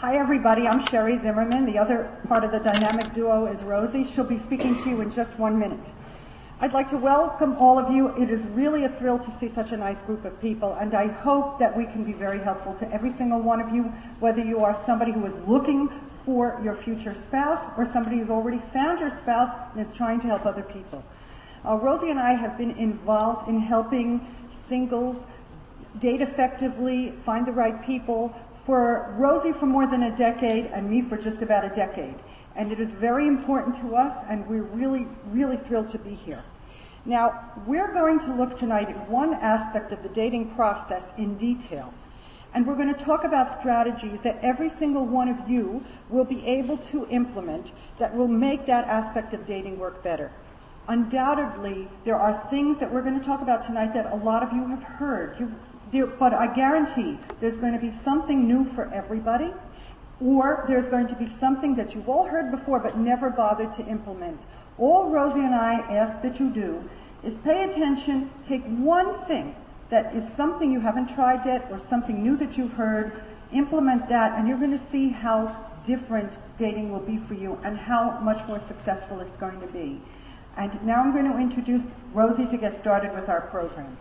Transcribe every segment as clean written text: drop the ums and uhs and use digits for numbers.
Hi everybody, I'm Sherry Zimmerman. The other part of the dynamic duo is Rosie. She'll be speaking to you in just 1 minute. I'd like to welcome all of you. It is really a thrill to see such a nice group of people, and I hope that we can be very helpful to every single one of you, whether you are somebody who is looking for your future spouse or somebody who's already found your spouse and is trying to help other people. Rosie and I have been involved in helping singles date effectively, find the right people, for Rosie for more than a decade and me for just about a decade. And it is very important to us, and we're really, really thrilled to be here. Now, we're going to look tonight at one aspect of the dating process in detail. And we're going to talk about strategies that every single one of you will be able to implement that will make that aspect of dating work better. Undoubtedly, there are things that we're going to talk about tonight that a lot of you have heard. But I guarantee there's going to be something new for everybody, or there's going to be something that you've all heard before but never bothered to implement. All Rosie and I ask that you do is pay attention, take one thing that is something you haven't tried yet or something new that you've heard, implement that, and you're going to see how different dating will be for you and how much more successful it's going to be. And now I'm going to introduce Rosie to get started with our program.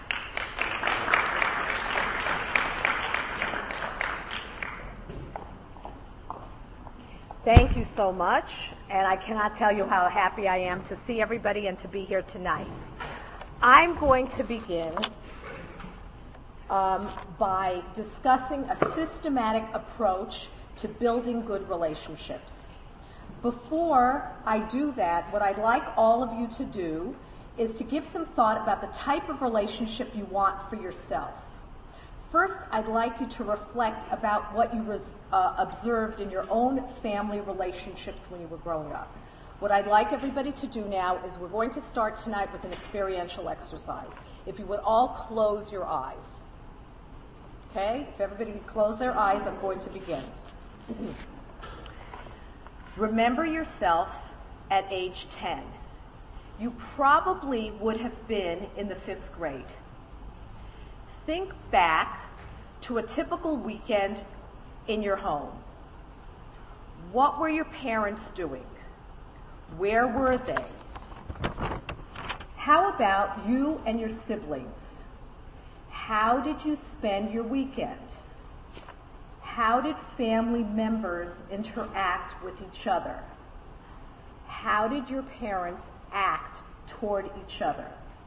Thank you so much, and I cannot tell you how happy I am to see everybody and to be here tonight. I'm going to begin by discussing a systematic approach to building good relationships. Before I do that, what I'd like all of you to do is to give some thought about the type of relationship you want for yourself. First, I'd like you to reflect about what you observed in your own family relationships when you were growing up. What I'd like everybody to do now is we're going to start tonight with an experiential exercise. If you would all close your eyes. Okay? If everybody would close their eyes, I'm going to begin. Remember yourself at age 10. You probably would have been in the 5th grade. Think back to a typical weekend in your home. What were your parents doing? Where were they? How about you and your siblings? How did you spend your weekend? How did family members interact with each other? How did your parents act toward each other?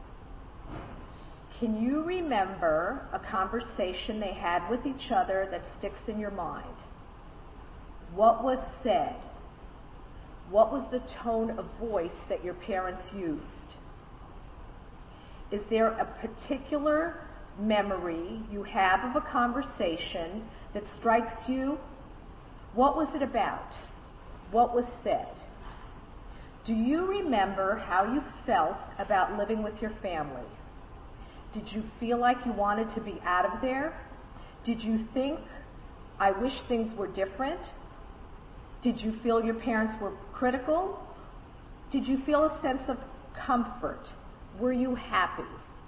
Can you remember a conversation they had with each other that sticks in your mind? What was said? What was the tone of voice that your parents used? Is there a particular memory you have of a conversation that strikes you? What was it about? What was said? Do you remember how you felt about living with your family? Did you feel like you wanted to be out of there? Did you think, I wish things were different? Did you feel your parents were critical? Did you feel a sense of comfort? Were you happy?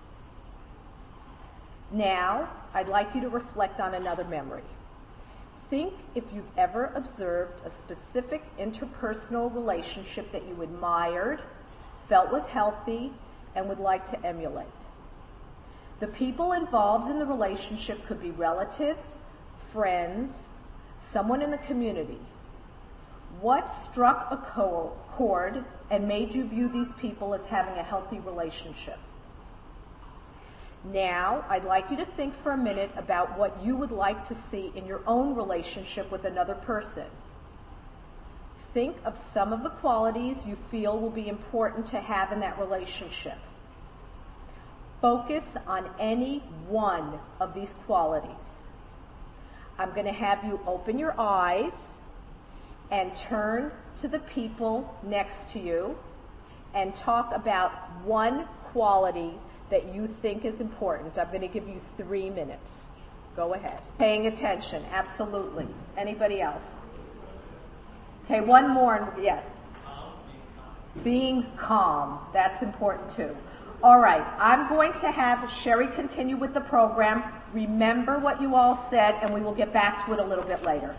Now, I'd like you to reflect on another memory. Think if you've ever observed a specific interpersonal relationship that you admired, felt was healthy, and would like to emulate. The people involved in the relationship could be relatives, friends, someone in the community. What struck a chord and made you view these people as having a healthy relationship? Now, I'd like you to think for a minute about what you would like to see in your own relationship with another person. Think of some of the qualities you feel will be important to have in that relationship. Focus on any one of these qualities. I'm going to have you open your eyes and turn to the people next to you and talk about one quality that you think is important. I'm going to give you 3 minutes. Go ahead. Paying attention, absolutely. Anybody else? Okay, one more. Yes. Being calm. That's important too. All right, I'm going to have Sherry continue with the program. Remember what you all said, and we will get back to it a little bit later.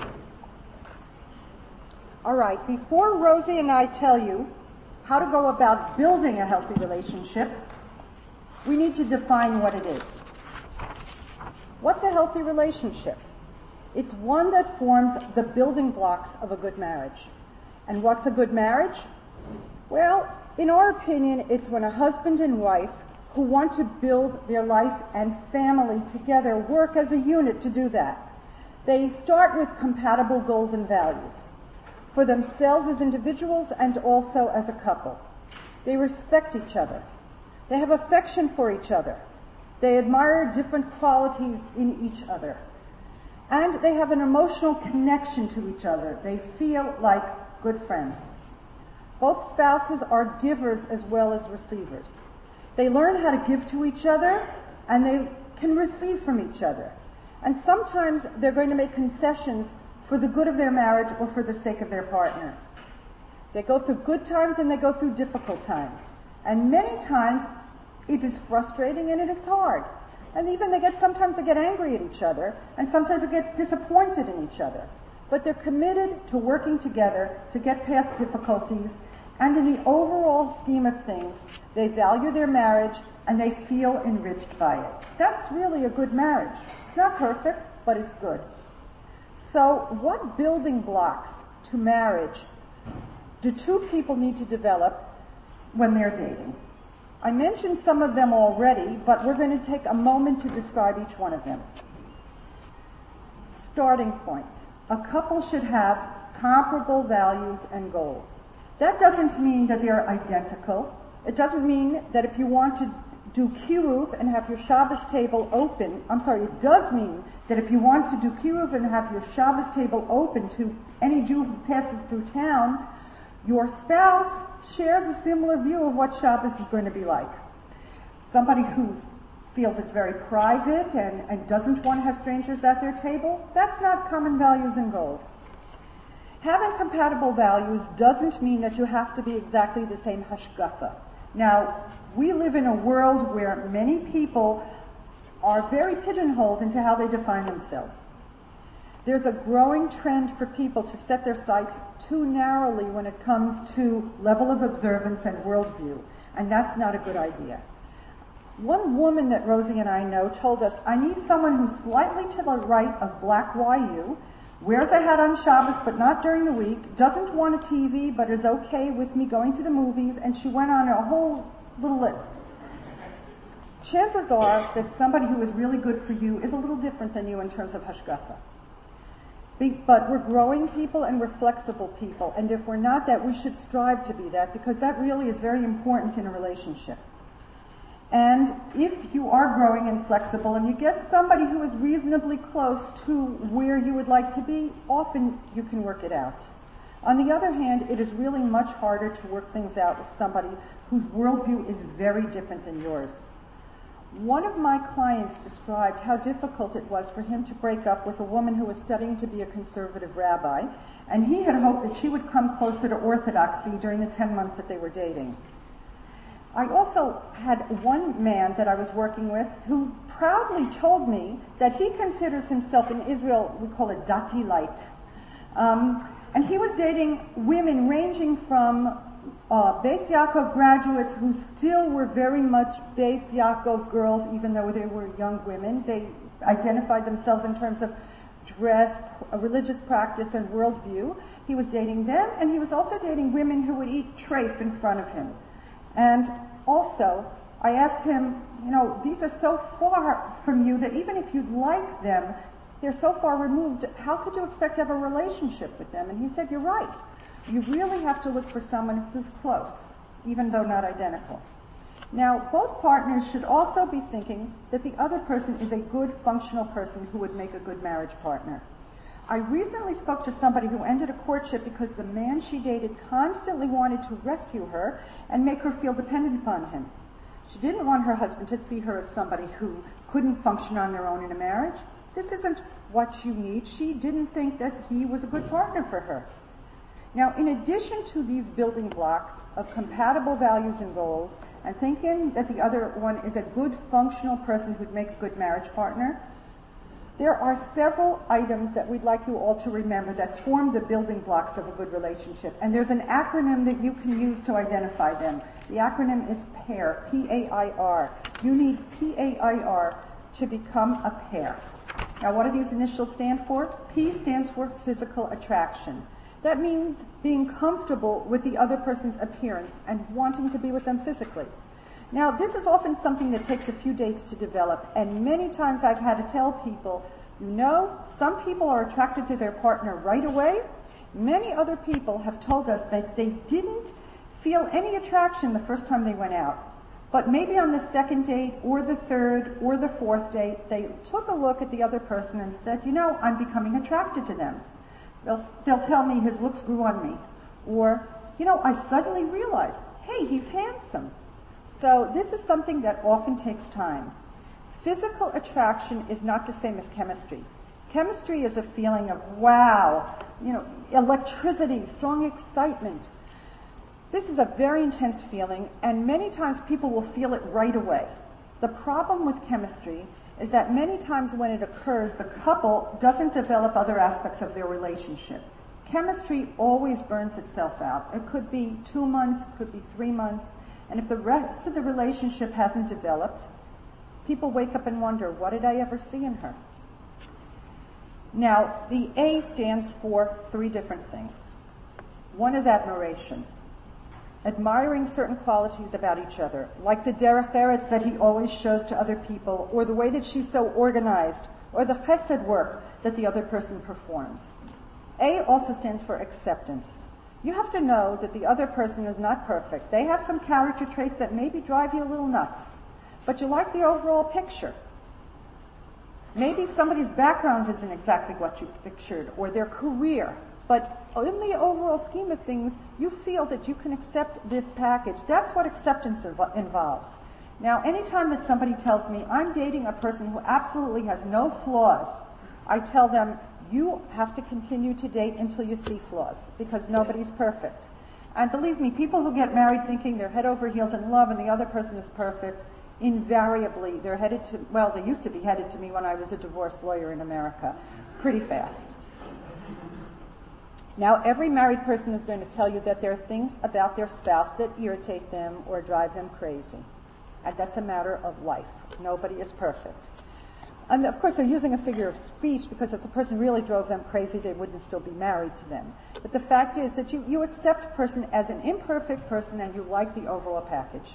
All right, before Rosie and I tell you how to go about building a healthy relationship, we need to define what it is. What's a healthy relationship? It's one that forms the building blocks of a good marriage. And what's a good marriage? Well, in our opinion, it's when a husband and wife who want to build their life and family together work as a unit to do that. They start with compatible goals and values for themselves as individuals and also as a couple. They respect each other. They have affection for each other. They admire different qualities in each other. And they have an emotional connection to each other. They feel like good friends. Both spouses are givers as well as receivers. They learn how to give to each other, and they can receive from each other. And sometimes they're going to make concessions for the good of their marriage or for the sake of their partner. They go through good times and they go through difficult times. And many times it is frustrating and it is hard. And even sometimes they get angry at each other, and sometimes they get disappointed in each other. But they're committed to working together to get past difficulties, and in the overall scheme of things, they value their marriage and they feel enriched by it. That's really a good marriage. It's not perfect, but it's good. So what building blocks to marriage do two people need to develop when they're dating? I mentioned some of them already, but we're going to take a moment to describe each one of them. Starting point. A couple should have comparable values and goals. That doesn't mean that they're identical. It doesn't mean that if you want to do kiruv and have your Shabbos table open, it does mean that if you want to do kiruv and have your Shabbos table open to any Jew who passes through town, your spouse shares a similar view of what Shabbos is going to be like. Somebody who feels it's very private and doesn't want to have strangers at their table, that's not common values and goals. Having compatible values doesn't mean that you have to be exactly the same hashkafa. Now, we live in a world where many people are very pigeonholed into how they define themselves. There's a growing trend for people to set their sights too narrowly when it comes to level of observance and worldview, and that's not a good idea. One woman that Rosie and I know told us, I need someone who's slightly to the right of black YU, wears a hat on Shabbos but not during the week, doesn't want a TV but is okay with me going to the movies, and she went on a whole little list. Chances are that somebody who is really good for you is a little different than you in terms of hashkafa. But we're growing people and we're flexible people, and if we're not that, we should strive to be that, because that really is very important in a relationship. And if you are growing and flexible and you get somebody who is reasonably close to where you would like to be, often you can work it out. On the other hand, it is really much harder to work things out with somebody whose worldview is very different than yours. One of my clients described how difficult it was for him to break up with a woman who was studying to be a conservative rabbi, and he had hoped that she would come closer to orthodoxy during the 10 months that they were dating. I also had one man that I was working with who proudly told me that he considers himself in Israel, we call it dati light. And he was dating women ranging from Beis Yaakov graduates who still were very much Beis Yaakov girls, even though they were young women. They identified themselves in terms of dress, religious practice, and worldview. He was dating them, and he was also dating women who would eat treif in front of him. And also, I asked him, these are so far from you that even if you'd like them, they're so far removed, how could you expect to have a relationship with them? And he said, you're right. You really have to look for someone who's close, even though not identical. Now, both partners should also be thinking that the other person is a good, functional person who would make a good marriage partner. I recently spoke to somebody who ended a courtship because the man she dated constantly wanted to rescue her and make her feel dependent upon him. She didn't want her husband to see her as somebody who couldn't function on their own in a marriage. This isn't what you need. She didn't think that he was a good partner for her. Now, in addition to these building blocks of compatible values and goals and thinking that the other one is a good functional person who'd make a good marriage partner, there are several items that we'd like you all to remember that form the building blocks of a good relationship. And there's an acronym that you can use to identify them. The acronym is PAIR, P-A-I-R. You need P-A-I-R to become a pair. Now, what do these initials stand for? P stands for physical attraction. That means being comfortable with the other person's appearance and wanting to be with them physically. Now, this is often something that takes a few dates to develop, and many times I've had to tell people, some people are attracted to their partner right away. Many other people have told us that they didn't feel any attraction the first time they went out. But maybe on the second date, or the third, or the fourth date, they took a look at the other person and said, I'm becoming attracted to them. They'll tell me his looks grew on me. Or, I suddenly realized, hey, he's handsome. So this is something that often takes time. Physical attraction is not the same as chemistry. Chemistry is a feeling of wow, electricity, strong excitement. This is a very intense feeling, and many times people will feel it right away. The problem with chemistry is that many times when it occurs, the couple doesn't develop other aspects of their relationship. Chemistry always burns itself out. It could be 2 months, it could be 3 months, and if the rest of the relationship hasn't developed, people wake up and wonder, what did I ever see in her? Now, the A stands for 3 different things. One is admiration. Admiring certain qualities about each other, like the derech eretz that he always shows to other people, or the way that she's so organized, or the chesed work that the other person performs. A also stands for acceptance. You have to know that the other person is not perfect. They have some character traits that maybe drive you a little nuts, but you like the overall picture. Maybe somebody's background isn't exactly what you pictured, or their career, but in the overall scheme of things, you feel that you can accept this package. That's what acceptance involves. Now, anytime that somebody tells me, I'm dating a person who absolutely has no flaws, I tell them, you have to continue to date until you see flaws, because nobody's perfect. And believe me, people who get married thinking they're head over heels in love and the other person is perfect, invariably they're they used to be headed to me when I was a divorce lawyer in America, pretty fast. Now, every married person is going to tell you that there are things about their spouse that irritate them or drive them crazy. And that's a matter of life. Nobody is perfect. And of course, they're using a figure of speech because if the person really drove them crazy, they wouldn't still be married to them. But the fact is that you accept a person as an imperfect person and you like the overall package.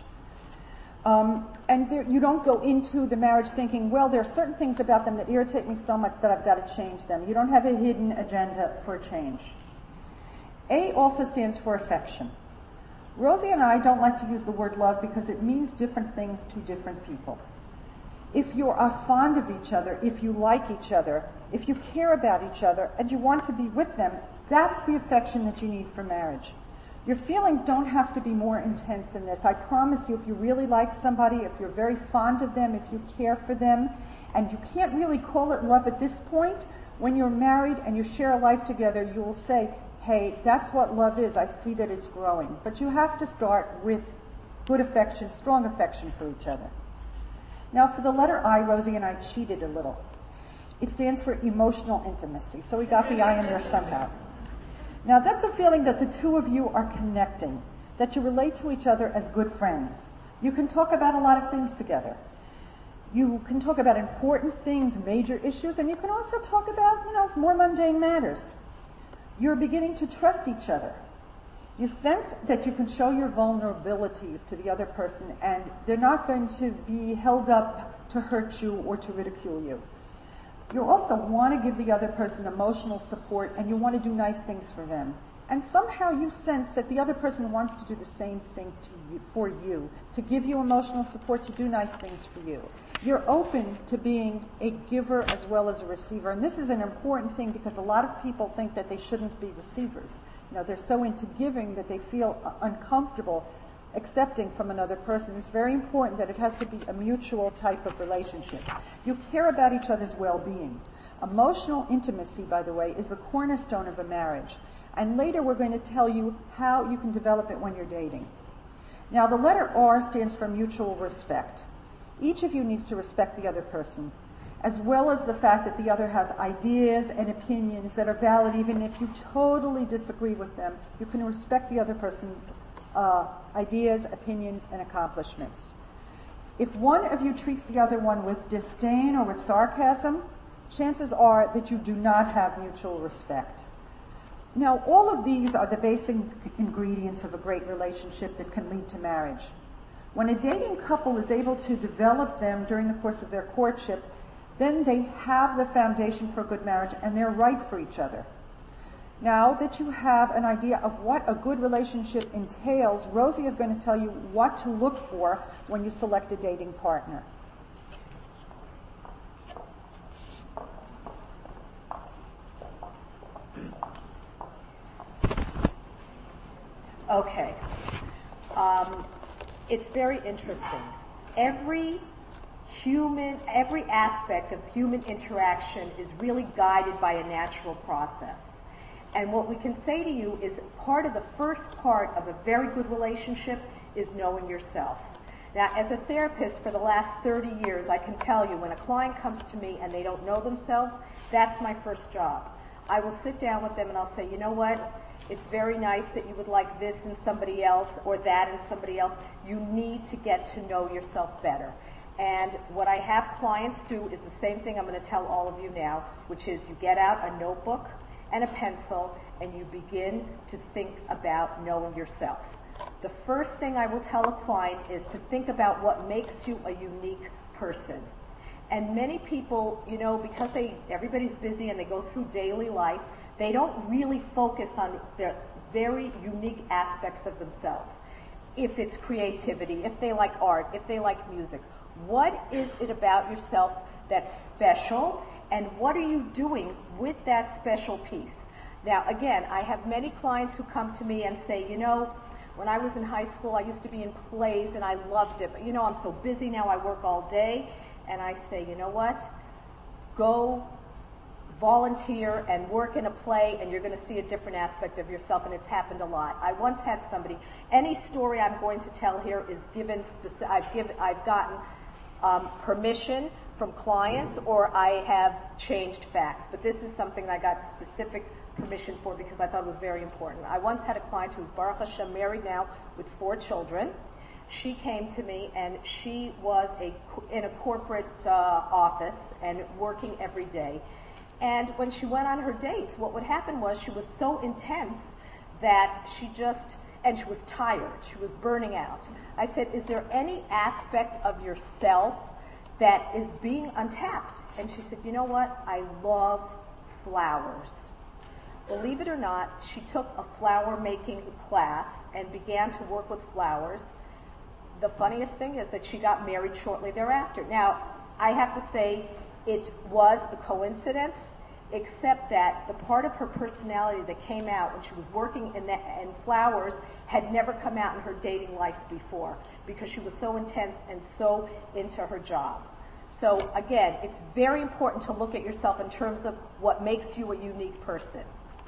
You don't go into the marriage thinking, well, there are certain things about them that irritate me so much that I've got to change them. You don't have a hidden agenda for change. A also stands for affection. Rosie and I don't like to use the word love because it means different things to different people. If you are fond of each other, if you like each other, if you care about each other, and you want to be with them, that's the affection that you need for marriage. Your feelings don't have to be more intense than this. I promise you, if you really like somebody, if you're very fond of them, if you care for them, and you can't really call it love at this point, when you're married and you share a life together, you will say, hey, that's what love is. I see that it's growing. But you have to start with good affection, strong affection for each other. Now, for the letter I, Rosie and I cheated a little. It stands for emotional intimacy. So we got the I in there somehow. Now, that's a feeling that the two of you are connecting, that you relate to each other as good friends. You can talk about a lot of things together. You can talk about important things, major issues, and you can also talk about, more mundane matters. You're beginning to trust each other. You sense that you can show your vulnerabilities to the other person and they're not going to be held up to hurt you or to ridicule you. You also want to give the other person emotional support and you want to do nice things for them. And somehow you sense that the other person wants to do the same thing for you, to give you emotional support, to do nice things for you. You're open to being a giver as well as a receiver. And this is an important thing because a lot of people think that they shouldn't be receivers. They're so into giving that they feel uncomfortable accepting from another person. It's very important that it has to be a mutual type of relationship. You care about each other's well-being. Emotional intimacy, by the way, is the cornerstone of a marriage. And later we're going to tell you how you can develop it when you're dating. Now, the letter R stands for mutual respect. Each of you needs to respect the other person, as well as the fact that the other has ideas and opinions that are valid even if you totally disagree with them. You can respect the other person's ideas, opinions, and accomplishments. If one of you treats the other one with disdain or with sarcasm, chances are that you do not have mutual respect. Now, all of these are the basic ingredients of a great relationship that can lead to marriage. When a dating couple is able to develop them during the course of their courtship, then they have the foundation for a good marriage and they're right for each other. Now that you have an idea of what a good relationship entails, Rosie is going to tell you what to look for when you select a dating partner. Okay. It's very interesting. Every aspect of human interaction is really guided by a natural process. And what we can say to you is the first part of a very good relationship is knowing yourself. Now, as a therapist for the last 30 years, I can tell you when a client comes to me and they don't know themselves, that's my first job. I will sit down with them and I'll say, you know what? It's very nice that you would like this in somebody else or that in somebody else. You need to get to know yourself better. And what I have clients do is the same thing I'm going to tell all of you now, which is you get out a notebook and a pencil and you begin to think about knowing yourself. The first thing I will tell a client is to think about what makes you a unique person. And many people, because everybody's busy and they go through daily life, they don't really focus on their very unique aspects of themselves. If it's creativity, if they like art, if they like music, what is it about yourself that's special, and what are you doing with that special piece? Now, again, I have many clients who come to me and say, when I was in high school, I used to be in plays and I loved it, but I'm so busy now, I work all day. And I say, you know what? Go volunteer and work in a play and you're going to see a different aspect of yourself, and it's happened a lot. I once had somebody, any story I'm going to tell here is given, I've gotten permission from clients or I have changed facts, but this is something I got specific permission for because I thought it was very important. I once had a client who's Baruch Hashem married now with 4 children. She came to me and she was in a corporate office and working every day. And when she went on her dates, what would happen was she was so intense that she was tired. She was burning out. I said, is there any aspect of yourself that is being untapped? And she said, you know what? I love flowers. Believe it or not, she took a flower making class and began to work with flowers. The funniest thing is that she got married shortly thereafter. Now, I have to say it was a coincidence, except that the part of her personality that came out when she was working in flowers had never come out in her dating life before because she was so intense and so into her job. So again, it's very important to look at yourself in terms of what makes you a unique person.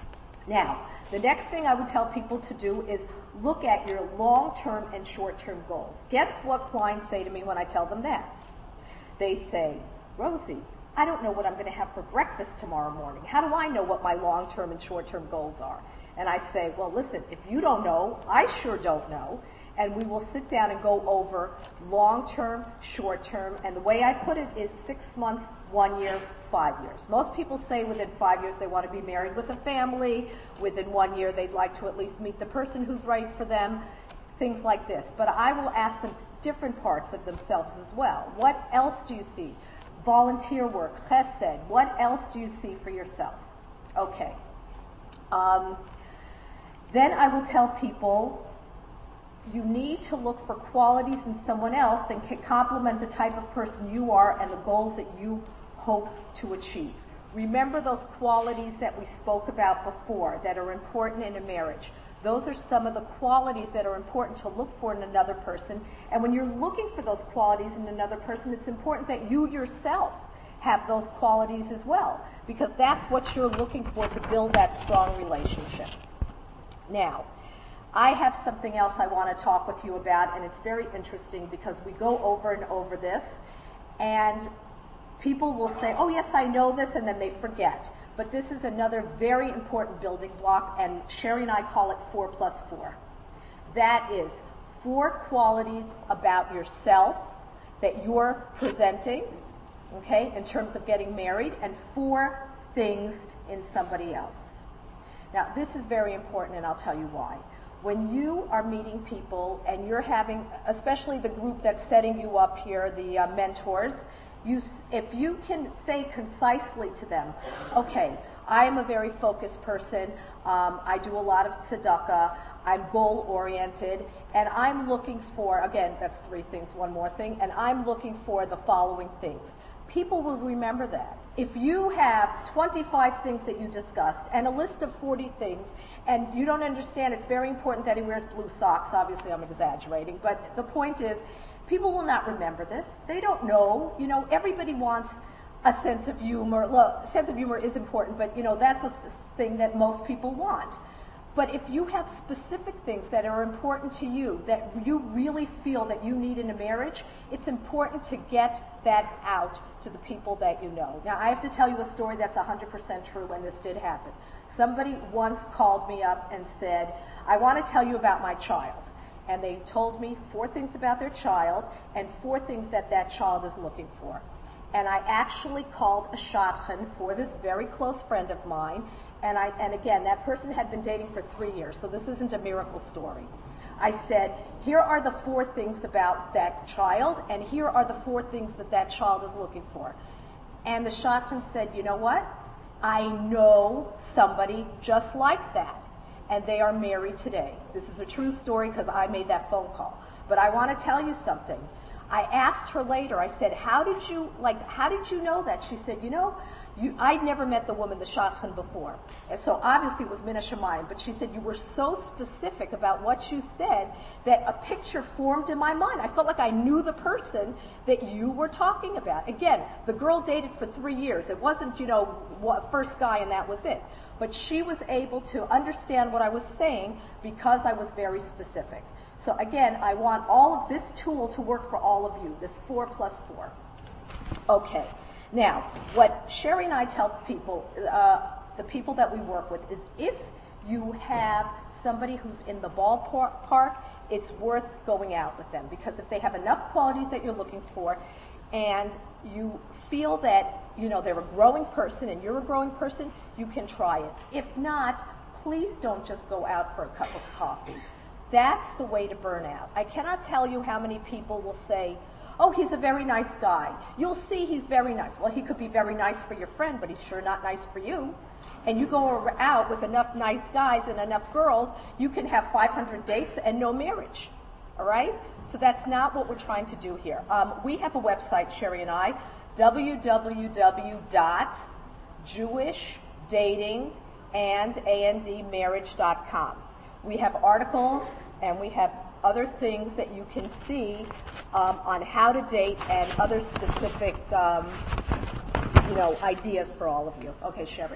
Now, the next thing I would tell people to do is look at your long-term and short-term goals. Guess what clients say to me when I tell them that? They say, Rosie, I don't know what I'm going to have for breakfast tomorrow morning. How do I know what my long-term and short-term goals are? And I say, well, listen, if you don't know, I sure don't know. And we will sit down and go over long-term, short-term. And the way I put it is 6 months, 1 year, 5 years. Most people say within 5 years they want to be married with a family. Within 1 year they'd like to at least meet the person who's right for them. Things like this. But I will ask them different parts of themselves as well. What else do you see? Volunteer work, chesed. What else do you see for yourself? Okay. Then I will tell people you need to look for qualities in someone else that can complement the type of person you are and the goals that you hope to achieve. Remember those qualities that we spoke about before that are important in a marriage. Those are some of the qualities that are important to look for in another person. And when you're looking for those qualities in another person, it's important that you yourself have those qualities as well, because that's what you're looking for to build that strong relationship. Now, I have something else I want to talk with you about, and it's very interesting because we go over and over this, and people will say, oh yes, I know this, and then they forget. But this is another very important building block, and Sherry and I call it 4+4. That is 4 qualities about yourself that you're presenting, okay, in terms of getting married, and 4 things in somebody else. Now, this is very important, and I'll tell you why. When you are meeting people and you're having, especially the group that's setting you up here, the mentors, if you can say concisely to them, okay, I am a very focused person, I do a lot of tzedakah, I'm goal-oriented, and I'm looking for, again, that's 3 things, one more thing, and I'm looking for the following things. People will remember that. If you have 25 things that you discussed and a list of 40 things, and you don't understand, it's very important that he wears blue socks. Obviously, I'm exaggerating, but the point is, people will not remember this. They don't know. You know, everybody wants a sense of humor. Look, sense of humor is important, but, you know, that's a thing that most people want. But if you have specific things that are important to you, that you really feel that you need in a marriage, it's important to get that out to the people that you know. Now, I have to tell you a story that's 100% true, and this did happen. Somebody once called me up and said, I want to tell you about my child. And they told me 4 things about their child and 4 things that that child is looking for. And I actually called a shadchan for this very close friend of mine. And again, that person had been dating for 3 years, so this isn't a miracle story. I said, here are the 4 things about that child, and here are the 4 things that that child is looking for. And the shadchan said, you know what? I know somebody just like that, and they are married today. This is a true story because I made that phone call. But I want to tell you something. I asked her later, I said, how did you know that? She said, I'd never met the woman, the shadchan, before. And so obviously it was Min HaShamayim. But she said, you were so specific about what you said that a picture formed in my mind. I felt like I knew the person that you were talking about. Again, the girl dated for 3 years. It wasn't, first guy and that was it. But she was able to understand what I was saying because I was very specific. So again, I want all of this tool to work for all of you, this 4+4. Okay. Now, what Sherry and I tell people, the people that we work with, is if you have somebody who's in the ballpark, it's worth going out with them. Because if they have enough qualities that you're looking for, and you feel that, they're a growing person and you're a growing person, you can try it. If not, please don't just go out for a cup of coffee. That's the way to burn out. I cannot tell you how many people will say, oh, he's a very nice guy. You'll see he's very nice. Well, he could be very nice for your friend, but he's sure not nice for you. And you go out with enough nice guys and enough girls, you can have 500 dates and no marriage. All right? So that's not what we're trying to do here. We have a website, Sherry and I, www.jewishdatingandmarriage.com. We have articles and we have other things that you can see on how to date and other specific, ideas for all of you. Okay, Sherry.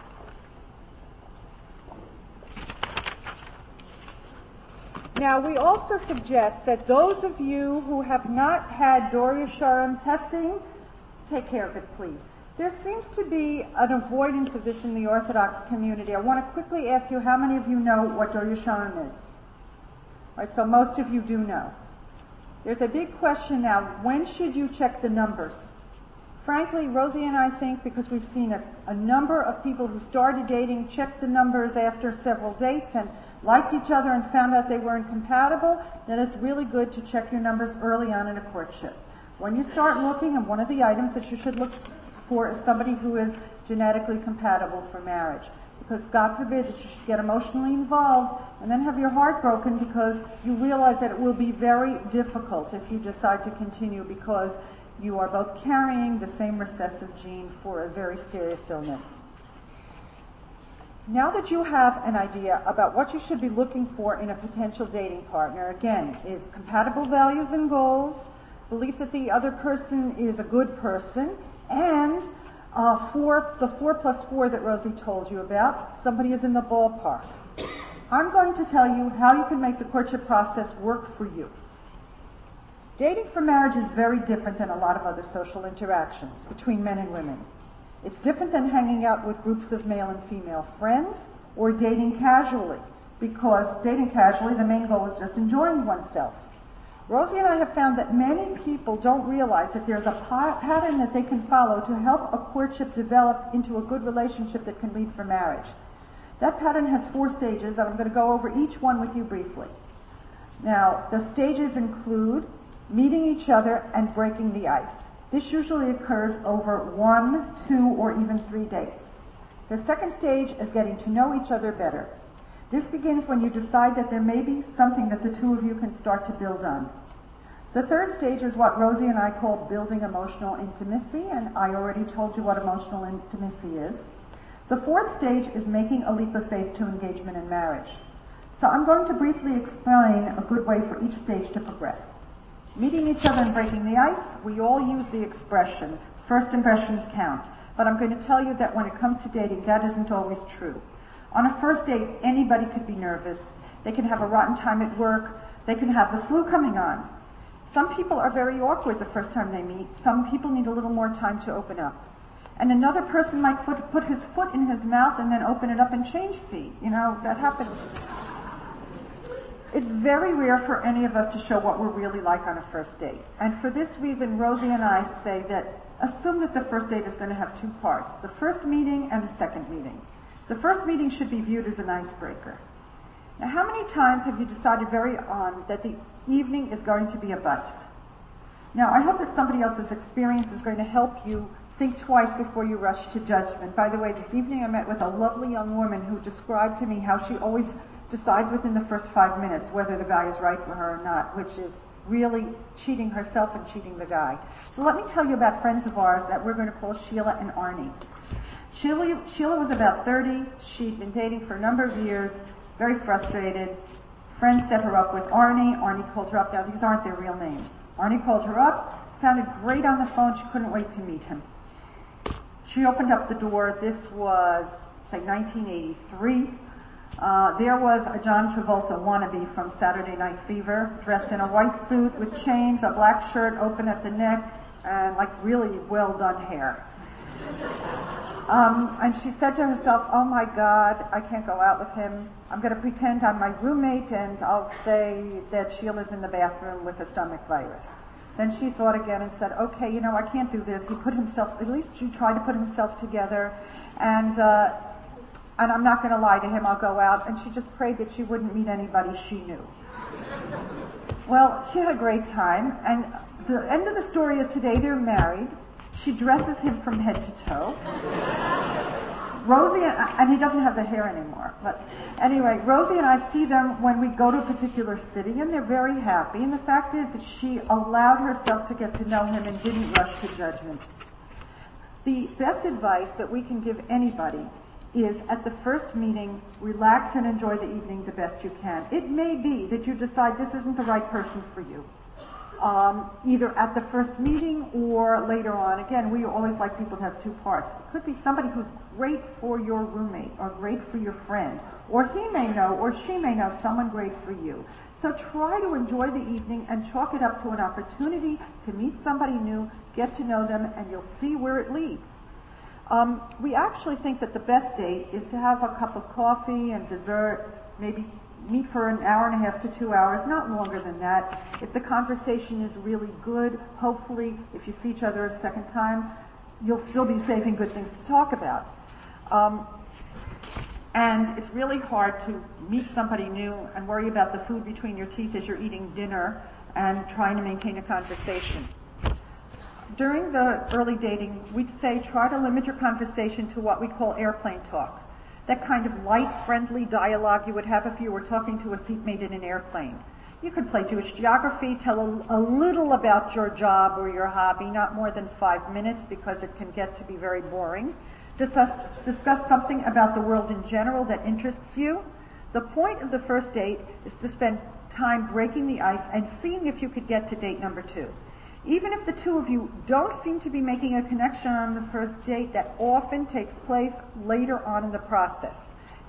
Now, we also suggest that those of you who have not had Dor Yesharim testing, take care of it, please. There seems to be an avoidance of this in the Orthodox community. I want to quickly ask you how many of you know what Dor Yesharim is? Right, so most of you do know. There's a big question now, when should you check the numbers? Frankly, Rosie and I think, because we've seen a number of people who started dating, checked the numbers after several dates and liked each other and found out they weren't compatible, then it's really good to check your numbers early on in a courtship. When you start looking, and one of the items that you should look for is somebody who is genetically compatible for marriage. Because God forbid that you should get emotionally involved and then have your heart broken because you realize that it will be very difficult if you decide to continue because you are both carrying the same recessive gene for a very serious illness. Now that you have an idea about what you should be looking for in a potential dating partner, again, it's compatible values and goals, belief that the other person is a good person, and for the 4+4 that Rosie told you about, somebody is in the ballpark. I'm going to tell you how you can make the courtship process work for you. Dating for marriage is very different than a lot of other social interactions between men and women. It's different than hanging out with groups of male and female friends or dating casually, because dating casually, the main goal is just enjoying oneself. Rosie and I have found that many people don't realize that there's a pattern that they can follow to help a courtship develop into a good relationship that can lead for marriage. That pattern has 4 stages, and I'm going to go over each one with you briefly. Now, the stages include meeting each other and breaking the ice. This usually occurs over 1, 2, or even 3 dates. The second stage is getting to know each other better. This begins when you decide that there may be something that the two of you can start to build on. The third stage is what Rosie and I call building emotional intimacy, and I already told you what emotional intimacy is. The fourth stage is making a leap of faith to engagement and marriage. So I'm going to briefly explain a good way for each stage to progress. Meeting each other and breaking the ice, we all use the expression, first impressions count. But I'm going to tell you that when it comes to dating, that isn't always true. On a first date, anybody could be nervous. They can have a rotten time at work. They can have the flu coming on. Some people are very awkward the first time they meet. Some people need a little more time to open up. And another person might put his foot in his mouth and then open it up and change feet. You know, that happens. It's very rare for any of us to show what we're really like on a first date. And for this reason, Rosie and I say that assume that the first date is going to have 2 parts, the first meeting and a second meeting. The first meeting should be viewed as an icebreaker. Now, how many times have you decided very on that the evening is going to be a bust? Now, I hope that somebody else's experience is going to help you think twice before you rush to judgment. By the way, this evening I met with a lovely young woman who described to me how she always decides within the first 5 minutes whether the guy is right for her or not, which is really cheating herself and cheating the guy. So let me tell you about friends of ours that we're going to call Sheila and Arnie. Sheila was about 30. She'd been dating for a number of years, very frustrated. Friends set her up with Arnie. Arnie called her up. Now, these aren't their real names. Arnie called her up, sounded great on the phone. She couldn't wait to meet him. She opened up the door. This was, say, 1983. There was a John Travolta wannabe from Saturday Night Fever, dressed in a white suit with chains, a black shirt open at the neck, and like really well done hair. And she said to herself, oh my God, I can't go out with him. I'm going to pretend I'm my roommate and I'll say that Sheila's in the bathroom with a stomach virus. Then she thought again and said, okay, you know, I can't do this. He put himself, at least she tried to put himself together, and I'm not going to lie to him, I'll go out. And she just prayed that she wouldn't meet anybody she knew. Well, she had a great time, and the end of the story is today they're married. She dresses him from head to toe. Rosie, and he doesn't have the hair anymore. But anyway, Rosie and I see them when we go to a particular city, and they're very happy. And the fact is that she allowed herself to get to know him and didn't rush to judgment. The best advice that we can give anybody is at the first meeting, relax and enjoy the evening the best you can. It may be that you decide this isn't the right person for you. Either at the first meeting or later on. Again, we always like people to have 2 parts. It could be somebody who's great for your roommate or great for your friend, or he may know or she may know someone great for you. So try to enjoy the evening and chalk it up to an opportunity to meet somebody new, get to know them, and you'll see where it leads. We actually think that the best date is to have a cup of coffee and dessert, maybe meet for an hour and a half to 2 hours, not longer than that. If the conversation is really good, hopefully, if you see each other a second time, you'll still be saving good things to talk about. And it's really hard to meet somebody new and worry about the food between your teeth as you're eating dinner and trying to maintain a conversation. During the early dating, we'd say try to limit your conversation to what we call airplane talk. That kind of light, friendly dialogue you would have if you were talking to a seatmate in an airplane. You could play Jewish geography, tell a little about your job or your hobby, not more than 5 minutes because it can get to be very boring. Discuss something about the world in general that interests you. The point of the first date is to spend time breaking the ice and seeing if you could get to date number 2. Even if the two of you don't seem to be making a connection on the first date, that often takes place later on in the process.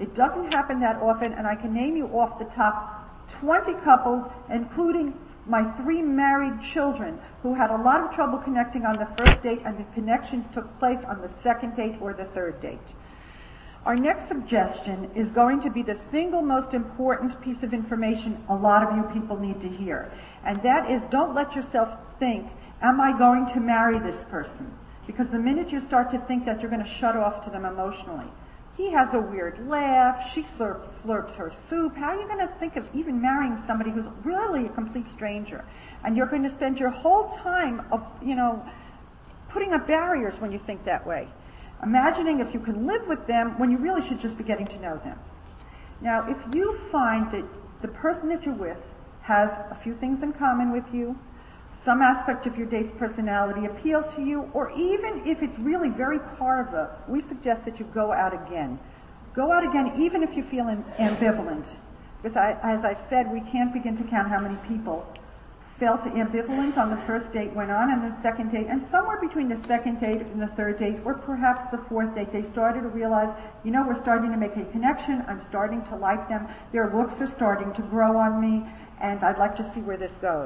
It doesn't happen that often, and I can name you off the top 20 couples, including my 3 married children, who had a lot of trouble connecting on the first date, and the connections took place on the second date or the third date. Our next suggestion is going to be the single most important piece of information a lot of you people need to hear. And that is, don't let yourself think, am I going to marry this person? Because the minute you start to think that, you're going to shut off to them emotionally. He has a weird laugh, she slurps her soup. How are you going to think of even marrying somebody who's really a complete stranger? And you're going to spend your whole time of, putting up barriers when you think that way. Imagining if you can live with them when you really should just be getting to know them. Now, if you find that the person that you're with has a few things in common with you, some aspect of your date's personality appeals to you, or even if it's really very parva, we suggest that you go out again. Go out again even if you feel ambivalent. Because as I've said, we can't begin to count how many people felt ambivalent on the first date, went on the second date, and somewhere between the second date and the third date, or perhaps the fourth date, they started to realize, we're starting to make a connection, I'm starting to like them, their looks are starting to grow on me, and I'd like to see where this goes.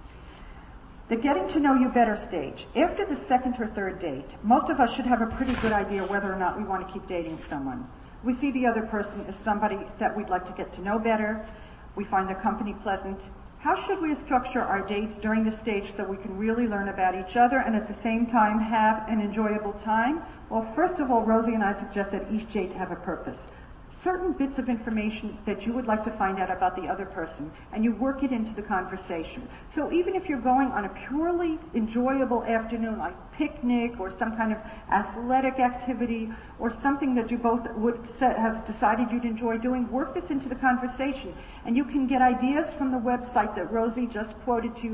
The getting to know you better stage. After the second or third date, most of us should have a pretty good idea whether or not we want to keep dating someone. We see the other person as somebody that we'd like to get to know better. We find their company pleasant. How should we structure our dates during this stage so we can really learn about each other and at the same time have an enjoyable time? Well, first of all, Rosie and I suggest that each date have a purpose. Certain bits of information that you would like to find out about the other person, and you work it into the conversation. So even if you're going on a purely enjoyable afternoon, like picnic or some kind of athletic activity or something that you both would have decided you'd enjoy doing, work this into the conversation. And you can get ideas from the website that Rosie just quoted to you,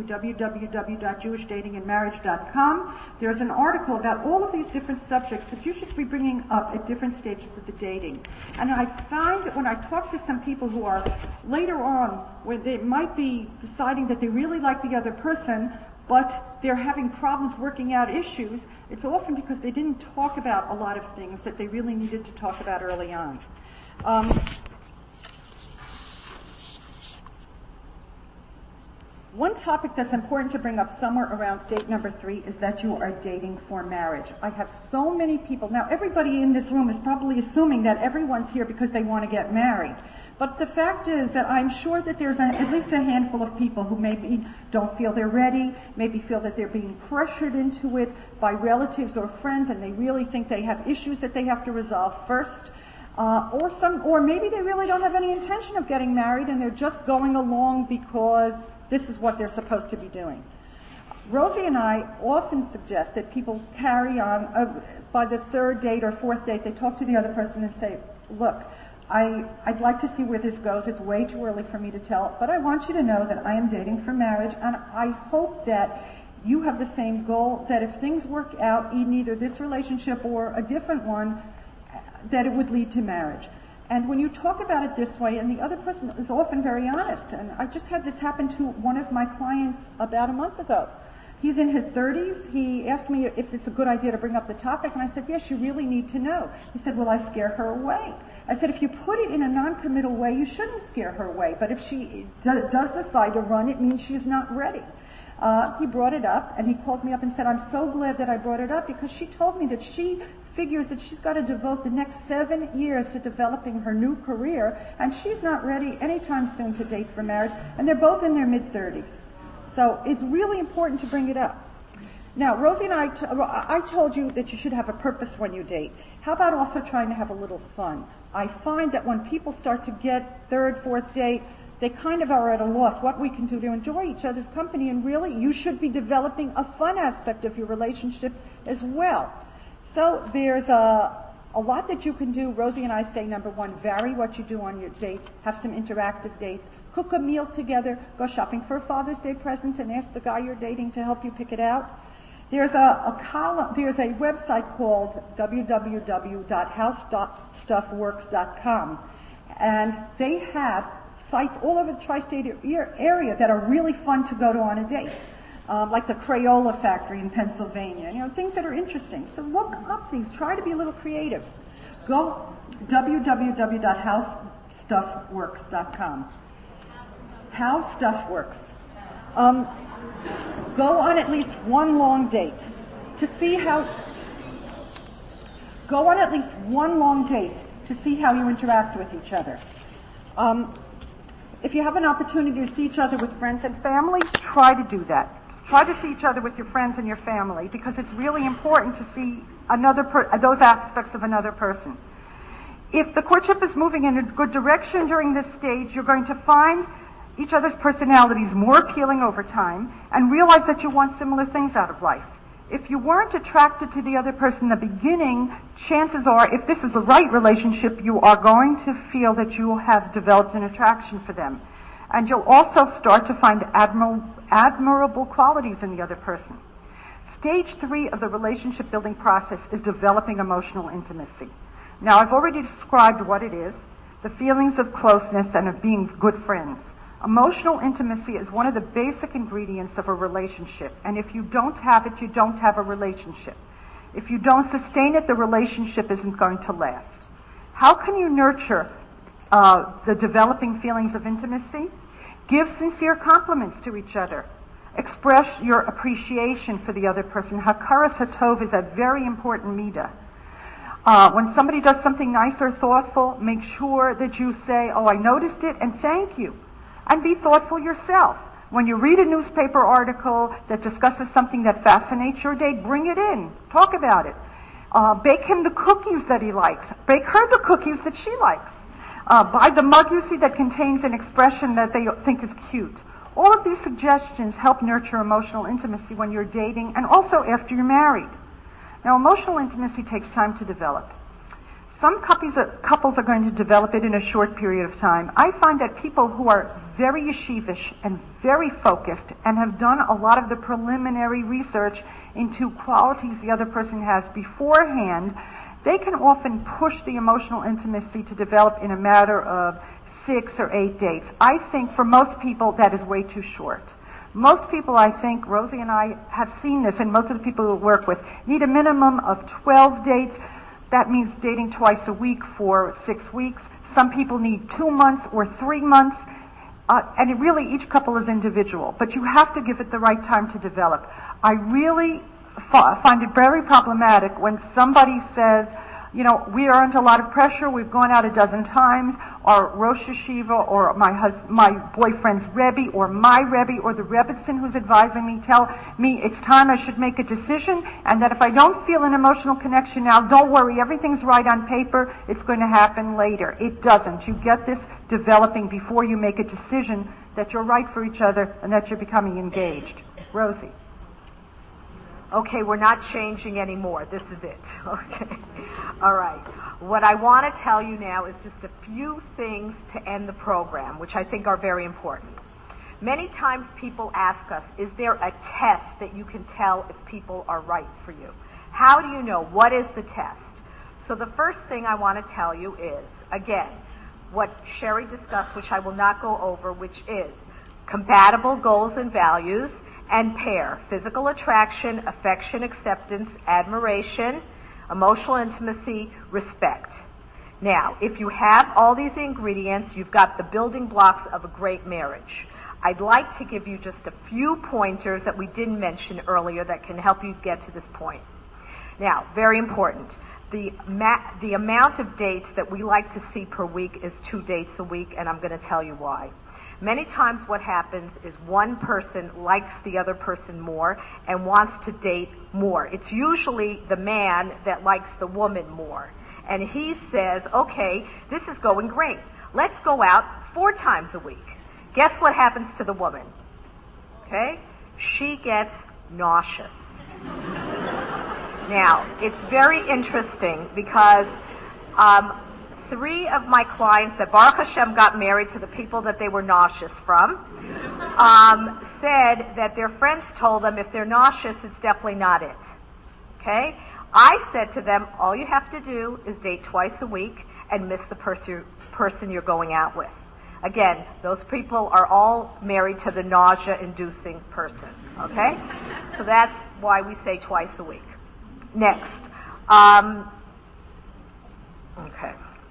www.jewishdatingandmarriage.com. There's an article about all of these different subjects that you should be bringing up at different stages of the dating. And I find that when I talk to some people who are later on, where they might be deciding that they really like the other person, but they're having problems working out issues, it's often because they didn't talk about a lot of things that they really needed to talk about early on. One topic that's important to bring up somewhere around date number 3 is that you are dating for marriage. I have so many people. Now, everybody in this room is probably assuming that everyone's here because they want to get married. But the fact is that I'm sure that there's at least a handful of people who maybe don't feel they're ready, maybe feel that they're being pressured into it by relatives or friends, and they really think they have issues that they have to resolve first. Or maybe they really don't have any intention of getting married and they're just going along because this is what they're supposed to be doing. Rosie and I often suggest that people carry on by the third date or fourth date. They talk to the other person and say, look, I'd like to see where this goes. It's way too early for me to tell, but I want you to know that I am dating for marriage, and I hope that you have the same goal, that if things work out in either this relationship or a different one, that it would lead to marriage. And when you talk about it this way, and the other person is often very honest, and I just had this happen to one of my clients about a month ago. He's in his 30s. He asked me if it's a good idea to bring up the topic, and I said, yes, you really need to know. He said, will I scare her away? I said, if you put it in a non-committal way, you shouldn't scare her away, but if she does decide to run, it means she's not ready. He brought it up, and he called me up and said, I'm so glad that I brought it up because she told me that she figures that she's got to devote the next 7 years to developing her new career, and she's not ready anytime soon to date for marriage, and they're both in their mid-30s. So it's really important to bring it up. Now, Rosie and I told you that you should have a purpose when you date. How about also trying to have a little fun? I find that when people start to get third, fourth date, they kind of are at a loss what we can do to enjoy each other's company, and really you should be developing a fun aspect of your relationship as well. So there's a lot that you can do. Rosie and I say, number 1, vary what you do on your date, have some interactive dates, cook a meal together, go shopping for a Father's Day present and ask the guy you're dating to help you pick it out. There's a website called www.howstuffworks.com, and they have sites all over the tri-state area that are really fun to go to on a date, like the Crayola factory in Pennsylvania, things that are interesting. So look up these, try to be a little creative. Go www.howstuffworks.com. How Stuff Works. Go on at least one long date to see how. Go on at least one long date to see how you interact with each other. If you have an opportunity to see each other with friends and family, try to do that. Try to see each other with your friends and your family, because it's really important to see those aspects of another person. If the courtship is moving in a good direction during this stage, you're going to find each other's personalities more appealing over time and realize that you want similar things out of life. If you weren't attracted to the other person in the beginning, chances are, if this is the right relationship, you are going to feel that you have developed an attraction for them. And you'll also start to find admirable qualities in the other person. Stage 3 of the relationship building process is developing emotional intimacy. Now, I've already described what it is, the feelings of closeness and of being good friends. Emotional intimacy is one of the basic ingredients of a relationship, and if you don't have it, you don't have a relationship. If you don't sustain it, the relationship isn't going to last. How can you nurture the developing feelings of intimacy? Give sincere compliments to each other. Express your appreciation for the other person. Hakaras hatov is a very important midah. When somebody does something nice or thoughtful, make sure that you say, "Oh, I noticed it," and thank you. And be thoughtful yourself. When you read a newspaper article that discusses something that fascinates your day, bring it in. Talk about it. Bake him the cookies that he likes. Bake her the cookies that she likes. Buy the mug you see that contains an expression that they think is cute. All of these suggestions help nurture emotional intimacy when you're dating and also after you're married. Now, emotional intimacy takes time to develop. Some couples are going to develop it in a short period of time. I find that people who are very yeshivish and very focused and have done a lot of the preliminary research into qualities the other person has beforehand, they can often push the emotional intimacy to develop in a matter of 6 or 8 dates. I think for most people that is way too short. Most people, I think, Rosie and I have seen this, and most of the people we work with, need a minimum of 12 dates. That means dating twice a week for 6 weeks. Some people need 2 months or 3 months. And each couple is individual. But you have to give it the right time to develop. I really find it very problematic when somebody says, we are under a lot of pressure. We've gone out a dozen times. Our Rosh Yeshiva or my boyfriend's Rebbe or my Rebbe or the Rebbitzin who's advising me tell me it's time I should make a decision, and that if I don't feel an emotional connection now, don't worry, everything's right on paper. It's going to happen later. It doesn't. You get this developing before you make a decision that you're right for each other and that you're becoming engaged. Rosie. Okay, we're not changing anymore. This is it. Okay. All right. What I want to tell you now is just a few things to end the program, which I think are very important. Many times people ask us, is there a test that you can tell if people are right for you? How do you know? What is the test? So the first thing I want to tell you is, again, what Sherry discussed, which I will not go over, which is compatible goals and values, and pair: physical attraction, affection, acceptance, admiration, emotional intimacy, respect. Now, if you have all these ingredients, you've got the building blocks of a great marriage. I'd like to give you just a few pointers that we didn't mention earlier that can help you get to this point. Now, very important. The amount of dates that we like to see per week is 2 dates a week, and I'm going to tell you why. Many times what happens is one person likes the other person more and wants to date more. It's usually the man that likes the woman more. And he says, okay, this is going great. Let's go out 4 times a week. Guess what happens to the woman? Okay? She gets nauseous. Now, it's very interesting because 3 of my clients that Baruch Hashem got married to the people that they were nauseous from said that their friends told them if they're nauseous, it's definitely not it. Okay? I said to them, all you have to do is date twice a week and miss the person you're going out with. Again, those people are all married to the nausea-inducing person. Okay? So that's why we say twice a week. Next. Okay.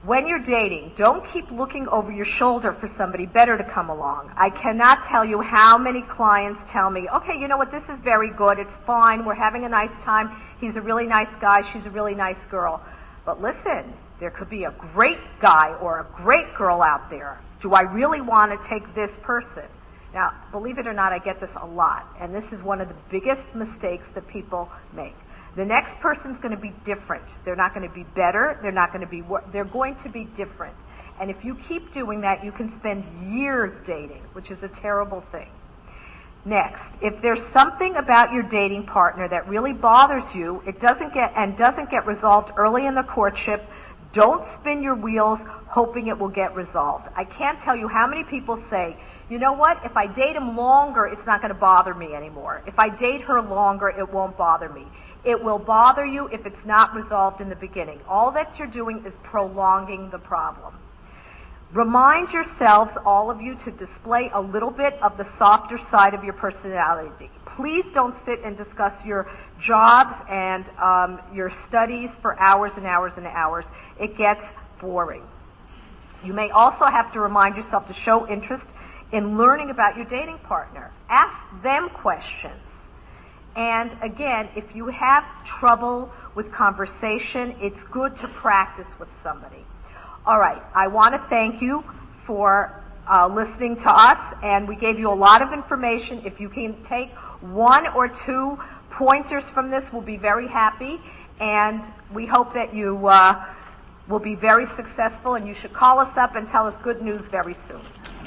When you're dating, don't keep looking over your shoulder for somebody better to come along. I cannot tell you how many clients tell me, okay, you know what, this is very good, it's fine, we're having a nice time, he's a really nice guy, she's a really nice girl. But listen, there could be a great guy or a great girl out there. Do I really want to take this person? Now, believe it or not, I get this a lot, and this is one of the biggest mistakes that people make. The next person's going to be different. They're not going to be better. They're going to be different. And if you keep doing that, you can spend years dating, which is a terrible thing. Next, if there's something about your dating partner that really bothers you, it doesn't get resolved early in the courtship, don't spin your wheels hoping it will get resolved. I can't tell you how many people say, you know what, if I date him longer, it's not going to bother me anymore. If I date her longer, it won't bother me. It will bother you if it's not resolved in the beginning. All that you're doing is prolonging the problem. Remind yourselves, all of you, to display a little bit of the softer side of your personality. Please don't sit and discuss your jobs and your studies for hours and hours and hours. It gets boring. You may also have to remind yourself to show interest in learning about your dating partner. Ask them questions. And again, if you have trouble with conversation, it's good to practice with somebody. All right, I want to thank you for listening to us, and we gave you a lot of information. If you can take 1 or 2 pointers from this, we'll be very happy, and we hope that you will be very successful, and you should call us up and tell us good news very soon.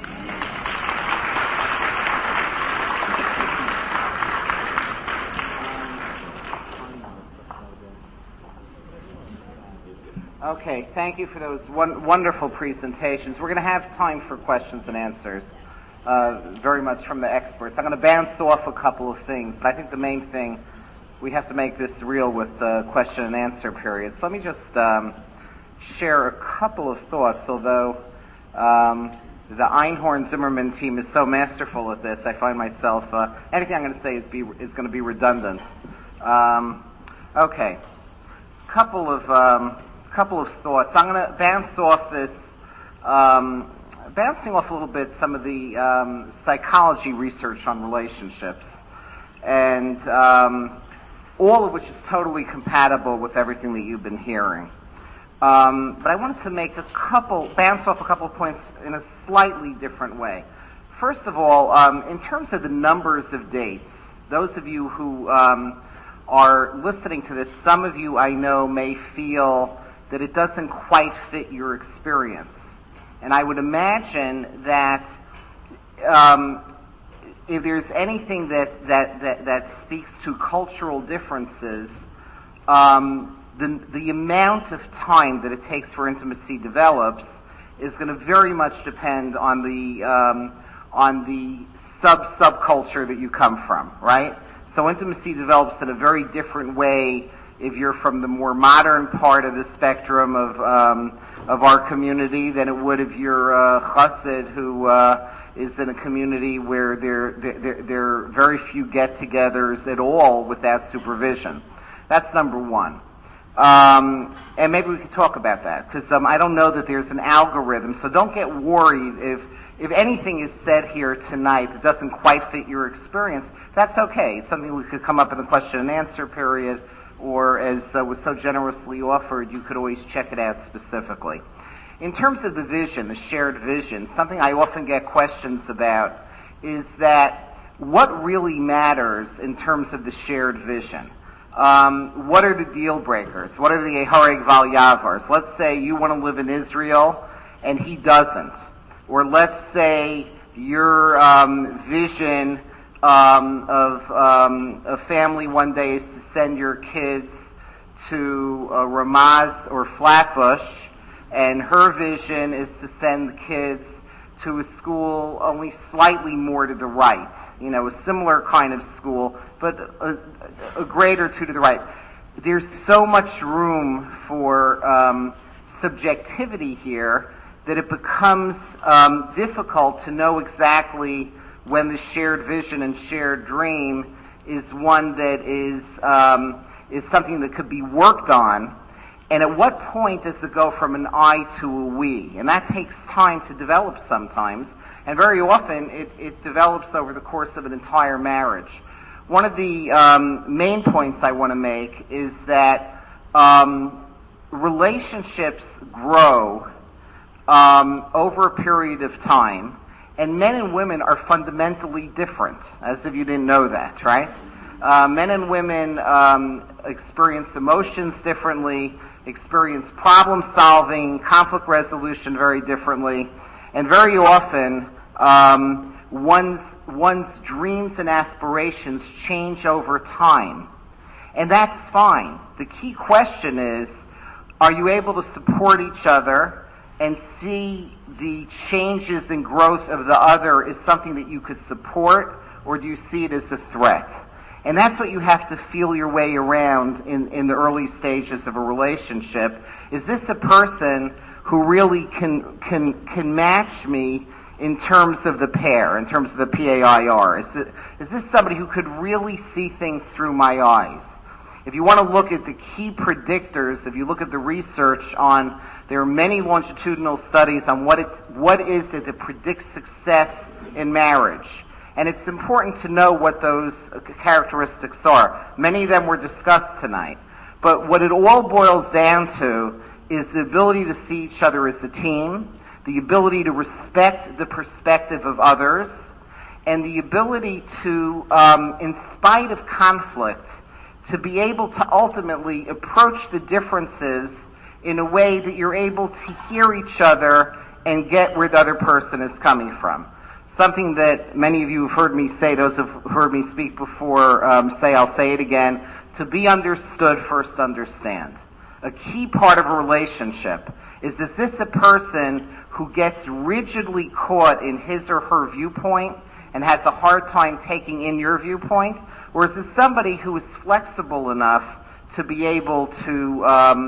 Okay, thank you for those wonderful presentations. We're going to have time for questions and answers, very much from the experts. I'm going to bounce off a couple of things, but I think the main thing, we have to make this real with the question and answer period. So let me just share a couple of thoughts, although the Einhorn-Zimmerman team is so masterful at this, I find myself, anything I'm going to say is going to be redundant. Okay, couple of thoughts. I'm going to bounce off this, bouncing off a little bit some of the psychology research on relationships, and all of which is totally compatible with everything that you've been hearing. But I wanted to make bounce off a couple of points in a slightly different way. First of all, in terms of the numbers of dates, those of you who are listening to this, some of you I know may feel that it doesn't quite fit your experience. And I would imagine that if there's anything that speaks to cultural differences, the amount of time that it takes for intimacy develops is going to very much depend on the subculture that you come from, right? So intimacy develops in a very different way if you're from the more modern part of the spectrum of our community than it would if you're a chassid who is in a community where there are very few get-togethers at all without supervision. That's number one. And maybe we could talk about that, because I don't know that there's an algorithm, so don't get worried if anything is said here tonight that doesn't quite fit your experience. That's okay. It's something we could come up in the question and answer period, or as was so generously offered, you could always check it out specifically. In terms of the vision, the shared vision, something I often get questions about is that what really matters in terms of the shared vision? What are the deal breakers? What are the Ehareg Val Yavars? Let's say you want to live in Israel and he doesn't. Or let's say your vision of a family one day is to send your kids to Ramaz or Flatbush, and her vision is to send the kids to a school only slightly more to the right, a similar kind of school, but a grade or two to the right. There's so much room for subjectivity here that it becomes difficult to know exactly when the shared vision and shared dream is one that is something that could be worked on. And at what point does it go from an I to a we? And that takes time to develop sometimes, and very often it develops over the course of an entire marriage. One of the main points I want to make is that relationships grow over a period of time, and men and women are fundamentally different, as if you didn't know that, right? Men and women experience emotions differently, experience problem solving, conflict resolution very differently, and very often one's dreams and aspirations change over time. And that's fine. The key question is, are you able to support each other and see the changes and growth of the other as something that you could support, or do you see it as a threat? And that's what you have to feel your way around in the early stages of a relationship. Is this a person who really can match me in terms of the pair, in terms of the PAIR? Is this somebody who could really see things through my eyes? If you want to look at the key predictors, if you look at the research on, there are many longitudinal studies on what is it that predicts success in marriage. And it's important to know what those characteristics are. Many of them were discussed tonight. But what it all boils down to is the ability to see each other as a team, the ability to respect the perspective of others, and the ability to, in spite of conflict, to be able to ultimately approach the differences in a way that you're able to hear each other and get where the other person is coming from. Something that many of you have heard me say, those who have heard me speak before, I'll say it again, to be understood, first understand. A key part of a relationship is this a person who gets rigidly caught in his or her viewpoint and has a hard time taking in your viewpoint? Or is it somebody who is flexible enough to be able to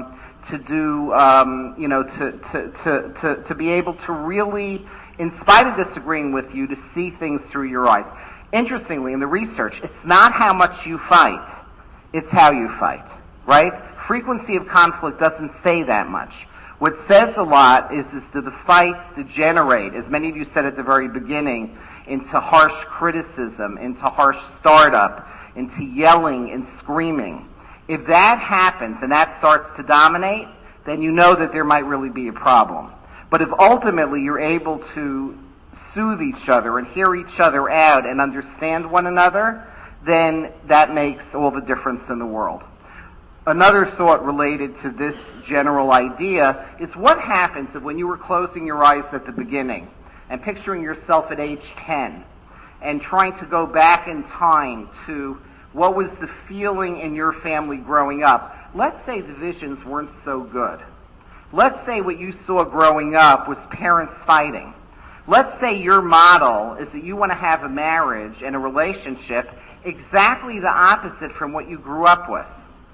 be able to really, in spite of disagreeing with you, to see things through your eyes? Interestingly, in the research, it's not how much you fight, it's how you fight, right? Frequency of conflict doesn't say that much. What says a lot is do the fights degenerate, as many of you said at the very beginning, into harsh criticism, into harsh startup, into yelling and screaming. If that happens and that starts to dominate, then you know that there might really be a problem. But if ultimately you're able to soothe each other and hear each other out and understand one another, then that makes all the difference in the world. Another thought related to this general idea is what happens if when you were closing your eyes at the beginning and picturing yourself at age 10 and trying to go back in time to what was the feeling in your family growing up. Let's say the visions weren't so good. Let's say what you saw growing up was parents fighting. Let's say your model is that you want to have a marriage and a relationship exactly the opposite from what you grew up with.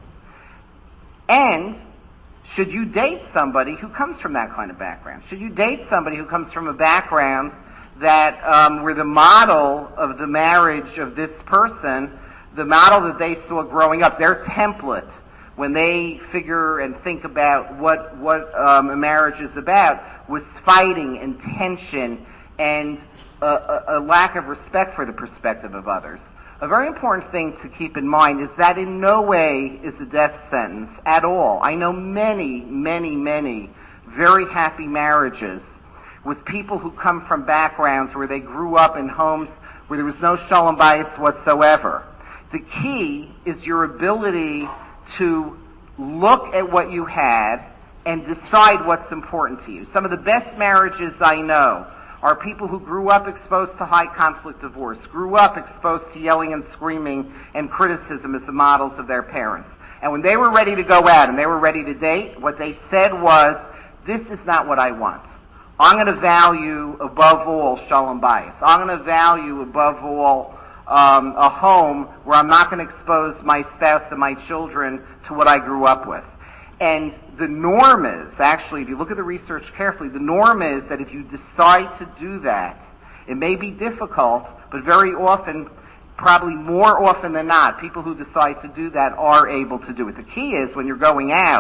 And should you date somebody who comes from that kind of background? Should you date somebody who comes from a background that where the model of the marriage of this person, the model that they saw growing up, their template, when they figure and think about what a marriage is about, was fighting and tension and a lack of respect for the perspective of others. A very important thing to keep in mind is that in no way is a death sentence at all. I know many, many, many very happy marriages with people who come from backgrounds where they grew up in homes where there was no shalom bayis whatsoever. The key is your ability to look at what you had and decide what's important to you. Some of the best marriages I know are people who grew up exposed to high conflict divorce, grew up exposed to yelling and screaming and criticism as the models of their parents. And when they were ready to go out and they were ready to date, what they said was, this is not what I want. I'm going to value above all shalom bayis. I'm going to value above all a home where I'm not going to expose my spouse and my children to what I grew up with. And the norm is, actually, if you look at the research carefully, the norm is that if you decide to do that, it may be difficult, but very often, probably more often than not, people who decide to do that are able to do it. The key is when you're going out,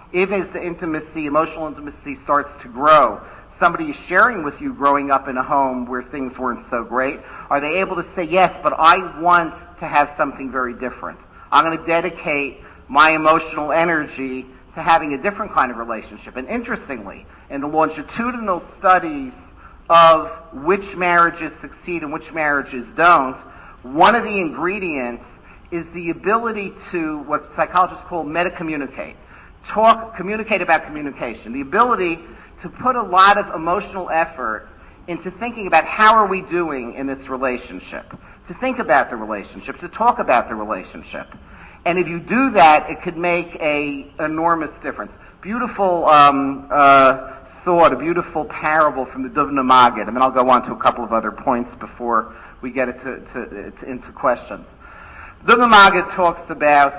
If as the intimacy, emotional intimacy starts to grow, somebody is sharing with you growing up in a home where things weren't so great, are they able to say, yes, but I want to have something very different. I'm going to dedicate my emotional energy to having a different kind of relationship. And interestingly, in the longitudinal studies of which marriages succeed and which marriages don't, one of the ingredients is the ability to, what psychologists call meta-communicate. Communicate about communication. The ability to put a lot of emotional effort into thinking about how are we doing in this relationship, to think about the relationship, to talk about the relationship. And if you do that, it could make an enormous difference. Beautiful thought, a beautiful parable from the Duvna Maggid, and then I'll go on to a couple of other points before we get into questions. Duvna Maggid talks about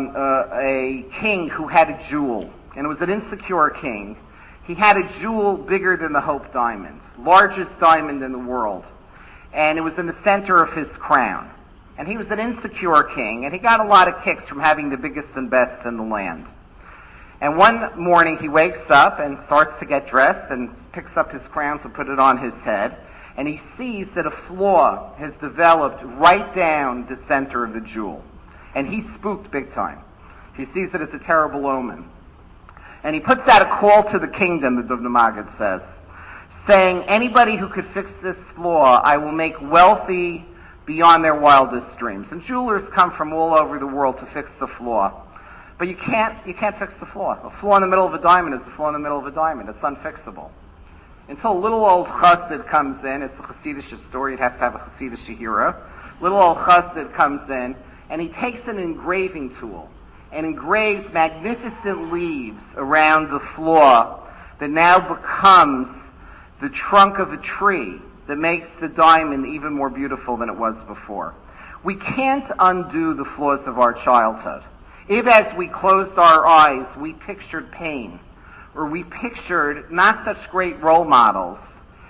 a king who had a jewel, and it was an insecure king. He had a jewel bigger than the Hope Diamond, largest diamond in the world, and it was in the center of his crown. And he was an insecure king, and he got a lot of kicks from having the biggest and best in the land. And one morning he wakes up and starts to get dressed and picks up his crown to put it on his head, and he sees that a flaw has developed right down the center of the jewel. And he's spooked big time. He sees it as a terrible omen. And he puts out a call to the kingdom, the Duvna Maggid says, saying, anybody who could fix this flaw, I will make wealthy beyond their wildest dreams. And jewelers come from all over the world to fix the flaw. But you can't fix the flaw. A flaw in the middle of a diamond is a flaw in the middle of a diamond. It's unfixable. Until a little old chassid comes in, it's a chassidish story, it has to have a chassidish hero. Little old chassid comes in, and he takes an engraving tool and engraves magnificent leaves around the flaw that now becomes the trunk of a tree that makes the diamond even more beautiful than it was before. We can't undo the flaws of our childhood. If as we closed our eyes, we pictured pain, or we pictured not such great role models,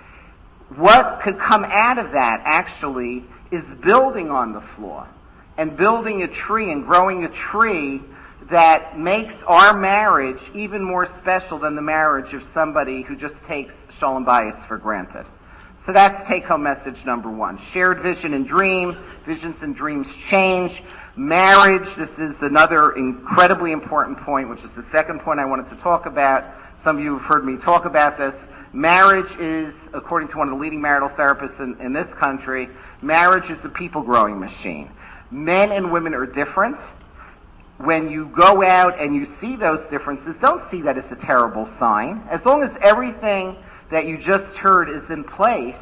what could come out of that actually is building on the flaw and building a tree and growing a tree that makes our marriage even more special than the marriage of somebody who just takes shalom bayis for granted. So that's take-home message number one. Shared vision and dream. Visions and dreams change. Marriage, this is another incredibly important point, which is the second point I wanted to talk about. Some of you have heard me talk about this. Marriage is, according to one of the leading marital therapists in this country, marriage is a people-growing machine. Men and women are different. When you go out and you see those differences, don't see that as a terrible sign. As long as everything that you just heard is in place,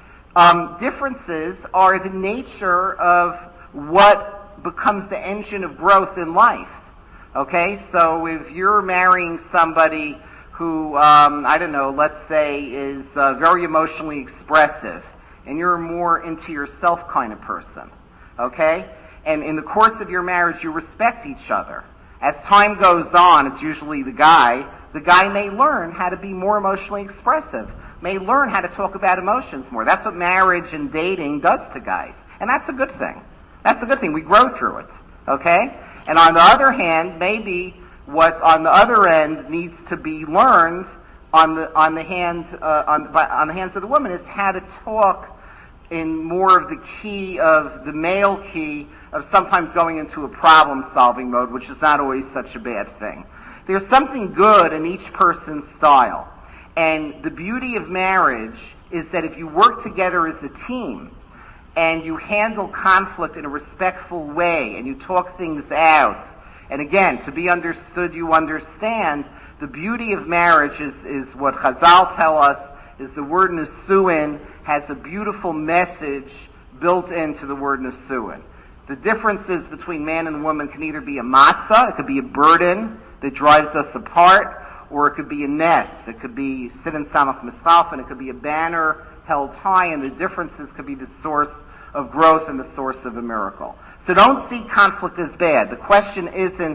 differences are the nature of what becomes the engine of growth in life. Okay, so if you're marrying somebody who, let's say is very emotionally expressive, and you're more into yourself kind of person, okay? And in the course of your marriage, you respect each other. As time goes on, it's usually the guy may learn how to be more emotionally expressive, may learn how to talk about emotions more. That's what marriage and dating does to guys. And that's a good thing. That's a good thing. We grow through it. Okay? And on the other hand, maybe what on the other end needs to be learned on the hands of the woman is how to talk in more of the key of the male key of sometimes going into a problem-solving mode, which is not always such a bad thing. There's something good in each person's style. And the beauty of marriage is that if you work together as a team and you handle conflict in a respectful way and you talk things out, and again, to be understood, you understand, the beauty of marriage is what Chazal tell us, is the word Nisuin has a beautiful message built into the word Nisuin. The differences between man and woman can either be a masa, it could be a burden that drives us apart, or it could be a nest. It could be Sidon Samach Mischalfen, it could be a banner held high, and the differences could be the source of growth and the source of a miracle. So don't see conflict as bad. The question isn't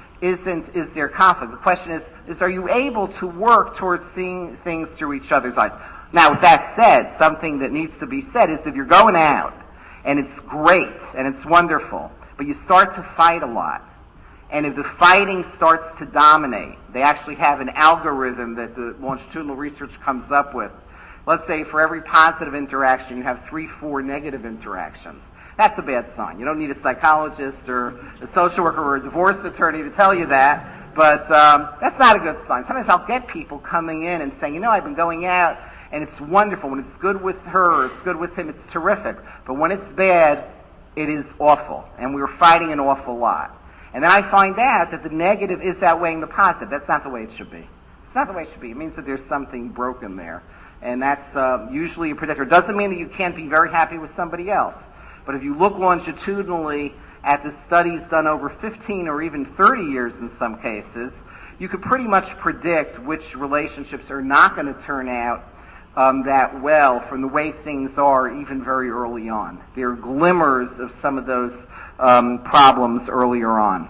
is there conflict? The question is are you able to work towards seeing things through each other's eyes? Now, with that said, something that needs to be said is if you're going out, and it's great, and it's wonderful, but you start to fight a lot, And if the fighting starts to dominate, they actually have an algorithm that the longitudinal research comes up with. Let's say for every positive interaction, you have 3-4 negative interactions. That's a bad sign. You don't need a psychologist or a social worker or a divorce attorney to tell you that, but that's not a good sign. Sometimes I'll get people coming in and saying, I've been going out, and it's wonderful. When it's good with her, it's good with him, it's terrific. But when it's bad, it is awful. And we were fighting an awful lot. And then I find out that the negative is outweighing the positive. That's not the way it should be. It's not the way it should be. It means that there's something broken there. And that's usually a predictor. It doesn't mean that you can't be very happy with somebody else. But if you look longitudinally at the studies done over 15 or even 30 years in some cases, you could pretty much predict which relationships are not going to turn out that well from the way things are even very early on. There are glimmers of some of those problems earlier on.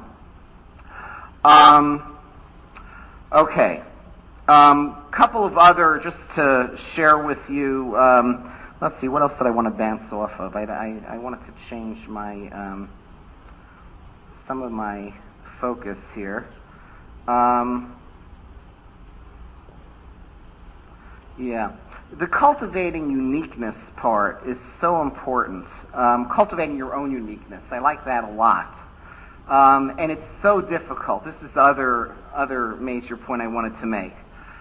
Okay. Couple of other, just to share with you, let's see, what else did I want to bounce off of? I wanted to change my, some of my focus here. Yeah. The cultivating uniqueness part is so important. Cultivating your own uniqueness. I like that a lot. And it's so difficult. This is the other major point I wanted to make.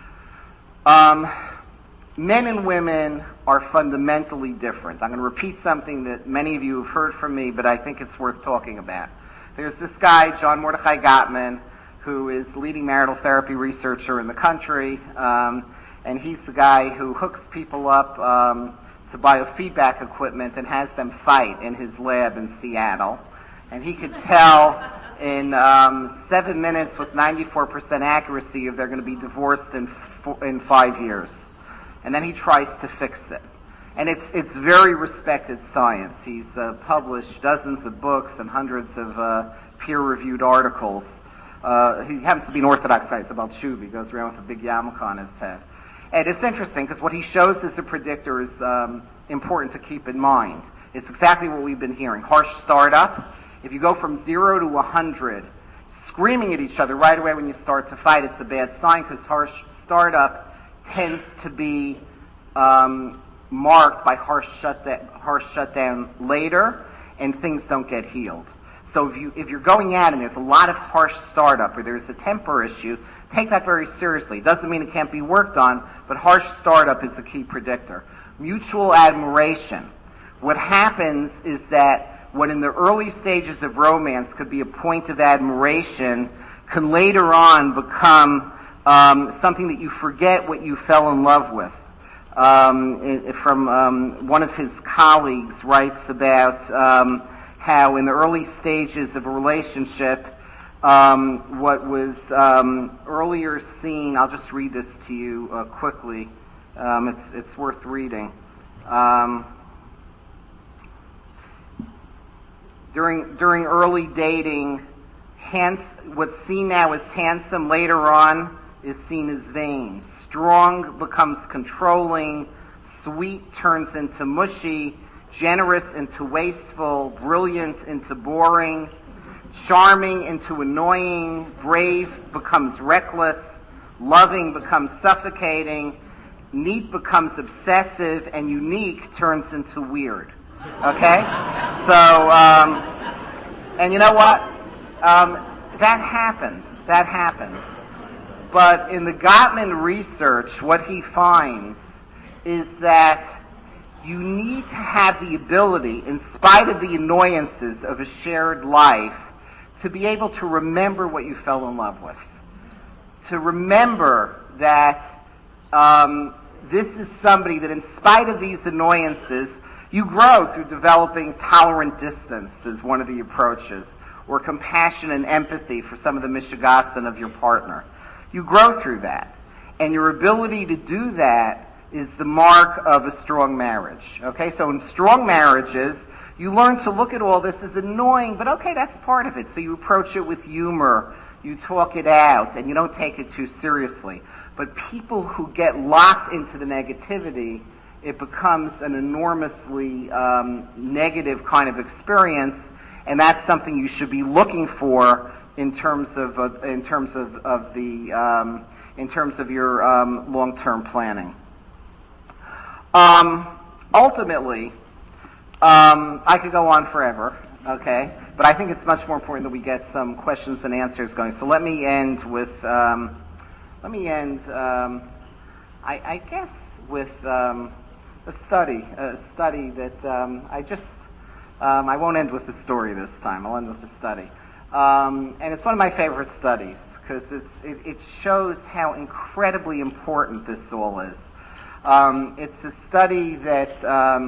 Men and women are fundamentally different. I'm going to repeat something that many of you have heard from me, but I think it's worth talking about. There's this guy, John Mordecai Gottman, who is the leading marital therapy researcher in the country, and he's the guy who hooks people up to biofeedback equipment and has them fight in his lab in Seattle. And he could tell in 7 minutes with 94% accuracy if they're going to be divorced in 5 years. And then he tries to fix it. And it's very respected science. He's published dozens of books and hundreds of peer-reviewed articles. He happens to be an Orthodox guy. It's about Shuv. He goes around with a big yarmulke on his head. And it's interesting because what he shows as a predictor is important to keep in mind. It's exactly what we've been hearing. Harsh startup. If you go from 0 to 100, screaming at each other right away when you start to fight, it's a bad sign because harsh startup tends to be marked by harsh shutdown later, and things don't get healed. So if you're going out and there's a lot of harsh startup or there's a temper issue, take that very seriously. It doesn't mean it can't be worked on, but harsh startup is the key predictor. Mutual admiration. What happens is that what in the early stages of romance could be a point of admiration can later on become something that you forget what you fell in love with. From one of his colleagues writes about how in the early stages of a relationship, what was earlier seen, I'll just read this to you quickly. It's worth reading. During early dating, what's seen now as handsome later on is seen as vain. Strong becomes controlling, sweet turns into mushy, generous into wasteful, brilliant into boring, charming into annoying, brave becomes reckless, loving becomes suffocating, neat becomes obsessive, and unique turns into weird. Okay? So, and you know what? That happens. That happens. But in the Gottman research, what he finds is that you need to have the ability, in spite of the annoyances of a shared life, to be able to remember what you fell in love with. To remember that this is somebody that, in spite of these annoyances, you grow through developing tolerant distance is one of the approaches, or compassion and empathy for some of the mishigasan of your partner. You grow through that. And your ability to do that is the mark of a strong marriage. Okay, so in strong marriages, you learn to look at all this as annoying, but okay, that's part of it. So you approach it with humor, you talk it out, and you don't take it too seriously. But people who get locked into the negativity, it becomes an enormously negative kind of experience, and that's something you should be looking for in terms of your long-term planning. Ultimately, I could go on forever, okay? But I think it's much more important that we get some questions and answers going. So let me end with, I guess, with a study that I won't end with the story this time. I'll end with the study. And it's one of my favorite studies because it shows how incredibly important this all is. It's a study that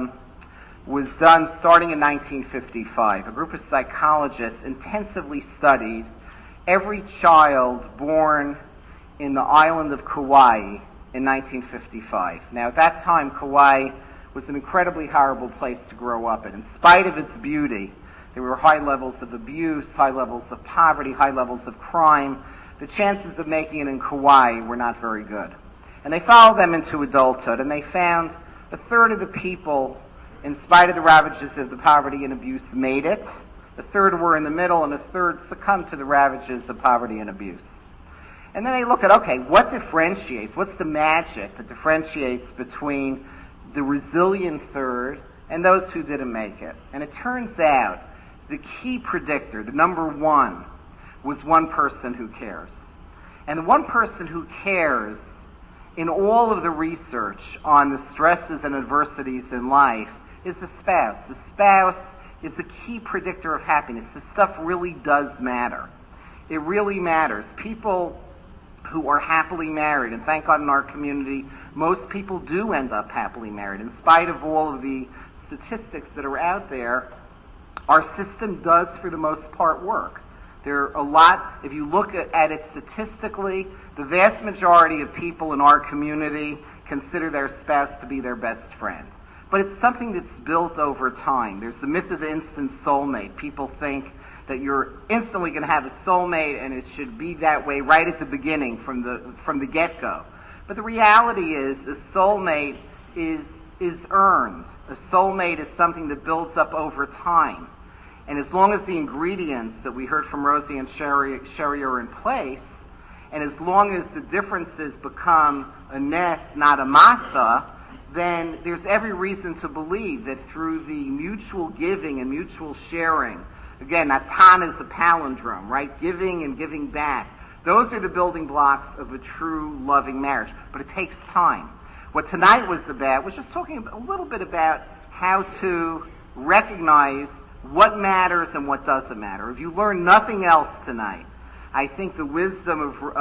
was done starting in 1955. A group of psychologists intensively studied every child born in the island of Kauai in 1955. Now, at that time, Kauai was an incredibly horrible place to grow up in. In spite of its beauty, there were high levels of abuse, high levels of poverty, high levels of crime. The chances of making it in Kauai were not very good. And they followed them into adulthood, and they found a third of the people, in spite of the ravages of the poverty and abuse, made it. A third were in the middle, and a third succumbed to the ravages of poverty and abuse. And then they looked at, okay, what differentiates? What's the magic that differentiates between the resilient third and those who didn't make it? And it turns out the key predictor, the number one, was one person who cares. And the one person who cares in all of the research on the stresses and adversities in life is the spouse. The spouse is the key predictor of happiness. This stuff really does matter. It really matters. People who are happily married, and thank God in our community, most people do end up happily married. In spite of all of the statistics that are out there, our system does, for the most part, work. There are a lot, if you look at it statistically, the vast majority of people in our community consider their spouse to be their best friend. But it's something that's built over time. There's the myth of the instant soulmate. People think that you're instantly going to have a soulmate and it should be that way right at the beginning, from the get-go. But the reality is a soulmate is earned. A soulmate is something that builds up over time. And as long as the ingredients that we heard from Rosie and Sherry are in place, and as long as the differences become a nest, not a masa, then there's every reason to believe that through the mutual giving and mutual sharing, again, Natan is the palindrome, right? Giving and giving back. Those are the building blocks of a true loving marriage. But it takes time. What tonight was about was just talking a little bit about how to recognize what matters and what doesn't matter. If you learn nothing else tonight, I think the wisdom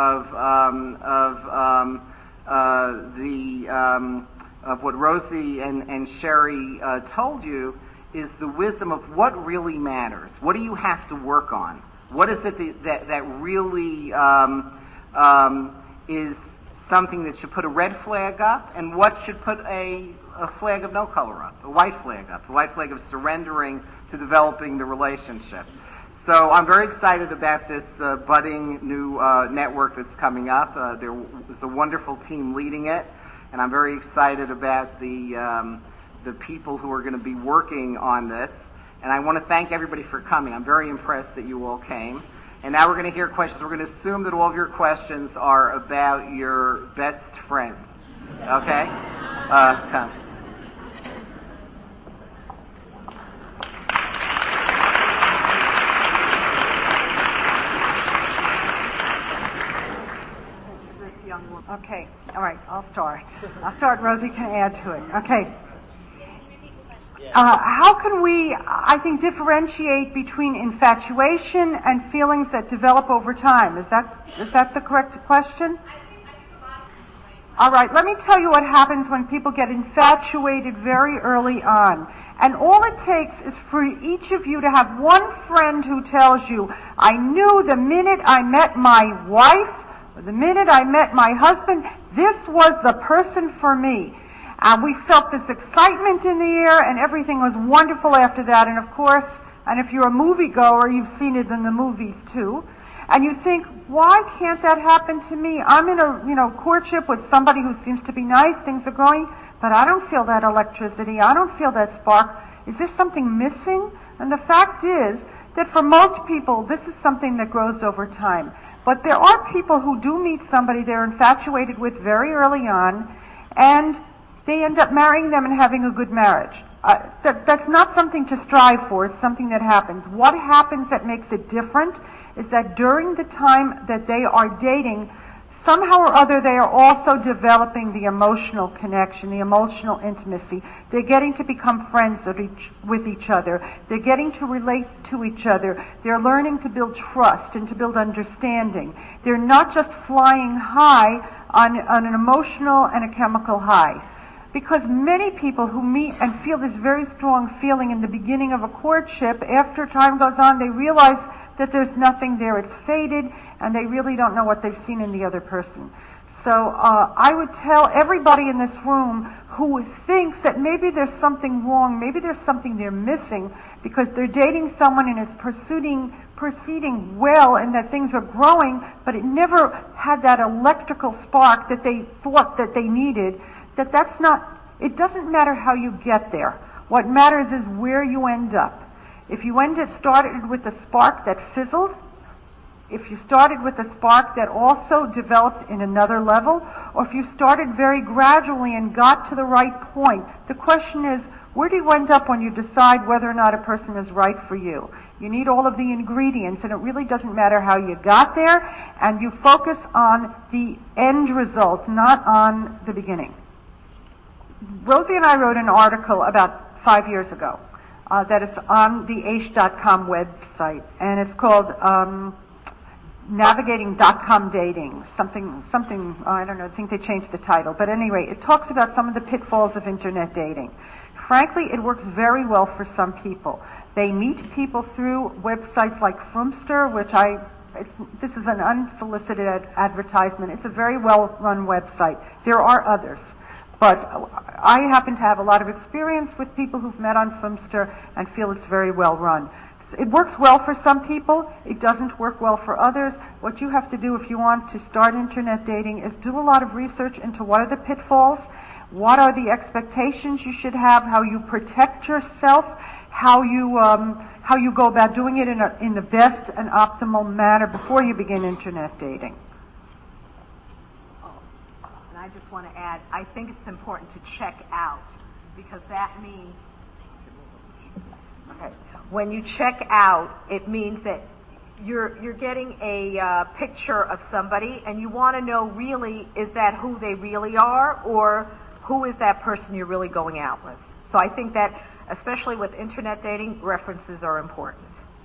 of what Rosie and Sherry told you is the wisdom of what really matters. What do you have to work on? What is it that really is something that should put a red flag up, and what should put a flag of no color up, a white flag up, the white flag of surrendering to developing the relationship. So I'm very excited about this budding new network that's coming up. There was a wonderful team leading it, and I'm very excited about the people who are going to be working on this. And I want to thank everybody for coming. I'm very impressed that you all came. And now we're going to hear questions. We're going to assume that all of your questions are about your best friend. Okay? Come. Okay, all right, I'll start. Rosie can add to it. Okay. How can we, I think, differentiate between infatuation and feelings that develop over time? Is that the correct question? All right, let me tell you what happens when people get infatuated very early on. And all it takes is for each of you to have one friend who tells you, I knew the minute I met my wife, or the minute I met my husband, this was the person for me. We felt this excitement in the air, and everything was wonderful after that. And of course, and if you're a moviegoer, you've seen it in the movies too. And you think, why can't that happen to me? I'm in a courtship with somebody who seems to be nice, things are going, but I don't feel that electricity, I don't feel that spark. Is there something missing? And the fact is that for most people, this is something that grows over time. But there are people who do meet somebody they're infatuated with very early on, and they end up marrying them and having a good marriage. That's not something to strive for. It's something that happens. What happens that makes it different is that during the time that they are dating, somehow or other they are also developing the emotional connection, the emotional intimacy. They're getting to become friends with each other. They're getting to relate to each other. They're learning to build trust and to build understanding. They're not just flying high on an emotional and a chemical high. Because many people who meet and feel this very strong feeling in the beginning of a courtship, after time goes on, they realize that there's nothing there. It's faded, and they really don't know what they've seen in the other person. So I would tell everybody in this room who thinks that maybe there's something wrong, maybe there's something they're missing, because they're dating someone and it's proceeding well and that things are growing, but it never had that electrical spark that they thought that they needed, that's not, it doesn't matter how you get there. What matters is where you end up. If you started with a spark that fizzled, if you started with a spark that also developed in another level, or if you started very gradually and got to the right point, the question is, where do you end up when you decide whether or not a person is right for you? You need all of the ingredients, and it really doesn't matter how you got there, and you focus on the end result, not on the beginning. Rosie and I wrote an article about 5 years ago that is on the Aish.com website, and it's called Navigating.com Dating. Something, I don't know, I think they changed the title. But anyway, it talks about some of the pitfalls of internet dating. Frankly, it works very well for some people. They meet people through websites like Frumster, this is an unsolicited advertisement. It's a very well-run website. There are others. But I happen to have a lot of experience with people who've met on Frumster and feel it's very well run. It works well for some people. It doesn't work well for others. What you have to do if you want to start internet dating is do a lot of research into what are the pitfalls, what are the expectations you should have, how you protect yourself, how you go about doing it in the best and optimal manner before you begin internet dating. I just want to add, I think it's important to check out, because that means, okay, when you check out, it means that you're getting a picture of somebody, and you want to know really, is that who they really are, or who is that person you're really going out with? So I think that, especially with internet dating, references are important.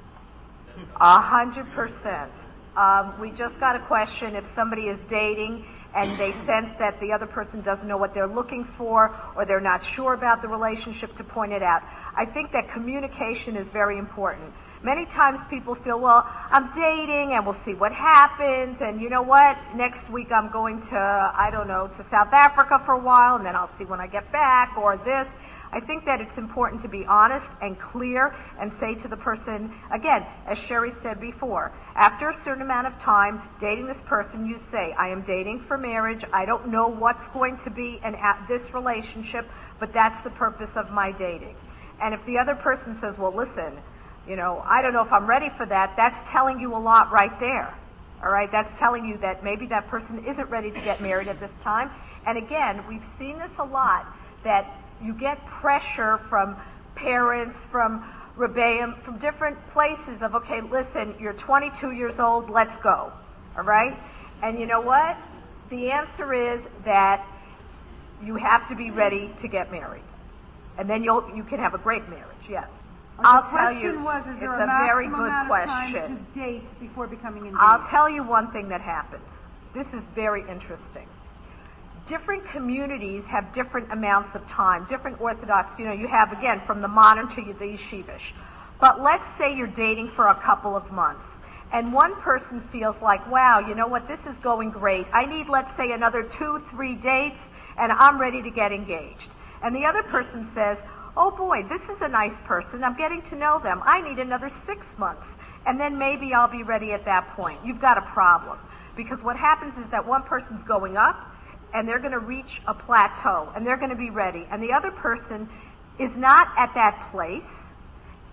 100%. We just got a question, if somebody is dating and they sense that the other person doesn't know what they're looking for, or they're not sure about the relationship, to point it out. I think that communication is very important. Many times people feel, well, I'm dating and we'll see what happens, and you know what, next week I'm going to South Africa for a while, and then I'll see when I get back, or this. I think that it's important to be honest and clear and say to the person, again, as Sherry said before, after a certain amount of time dating this person, you say, I am dating for marriage. I don't know what's going to be this relationship, but that's the purpose of my dating. And if the other person says, well, listen, I don't know if I'm ready for that, that's telling you a lot right there. All right, that's telling you that maybe that person isn't ready to get married at this time. And again, we've seen this a lot, that you get pressure from parents, from Rebbeim, from different places of, okay, listen, you're 22 years old, let's go. All right? And you know what? The answer is that you have to be ready to get married. And then you can have a great marriage, yes. I'll tell you, is there it's a very good question. Time to date before becoming engaged? I'll tell you one thing that happens. This is very interesting. Different communities have different amounts of time, different Orthodox, you have, again, from the modern to the yeshivish. But let's say you're dating for a couple of months, and one person feels like, wow, you know what, this is going great. I need, let's say, another 2-3 dates, and I'm ready to get engaged. And the other person says, oh boy, this is a nice person. I'm getting to know them. I need another 6 months, and then maybe I'll be ready at that point. You've got a problem. Because what happens is that one person's going up, and they're going to reach a plateau, and they're going to be ready. And the other person is not at that place,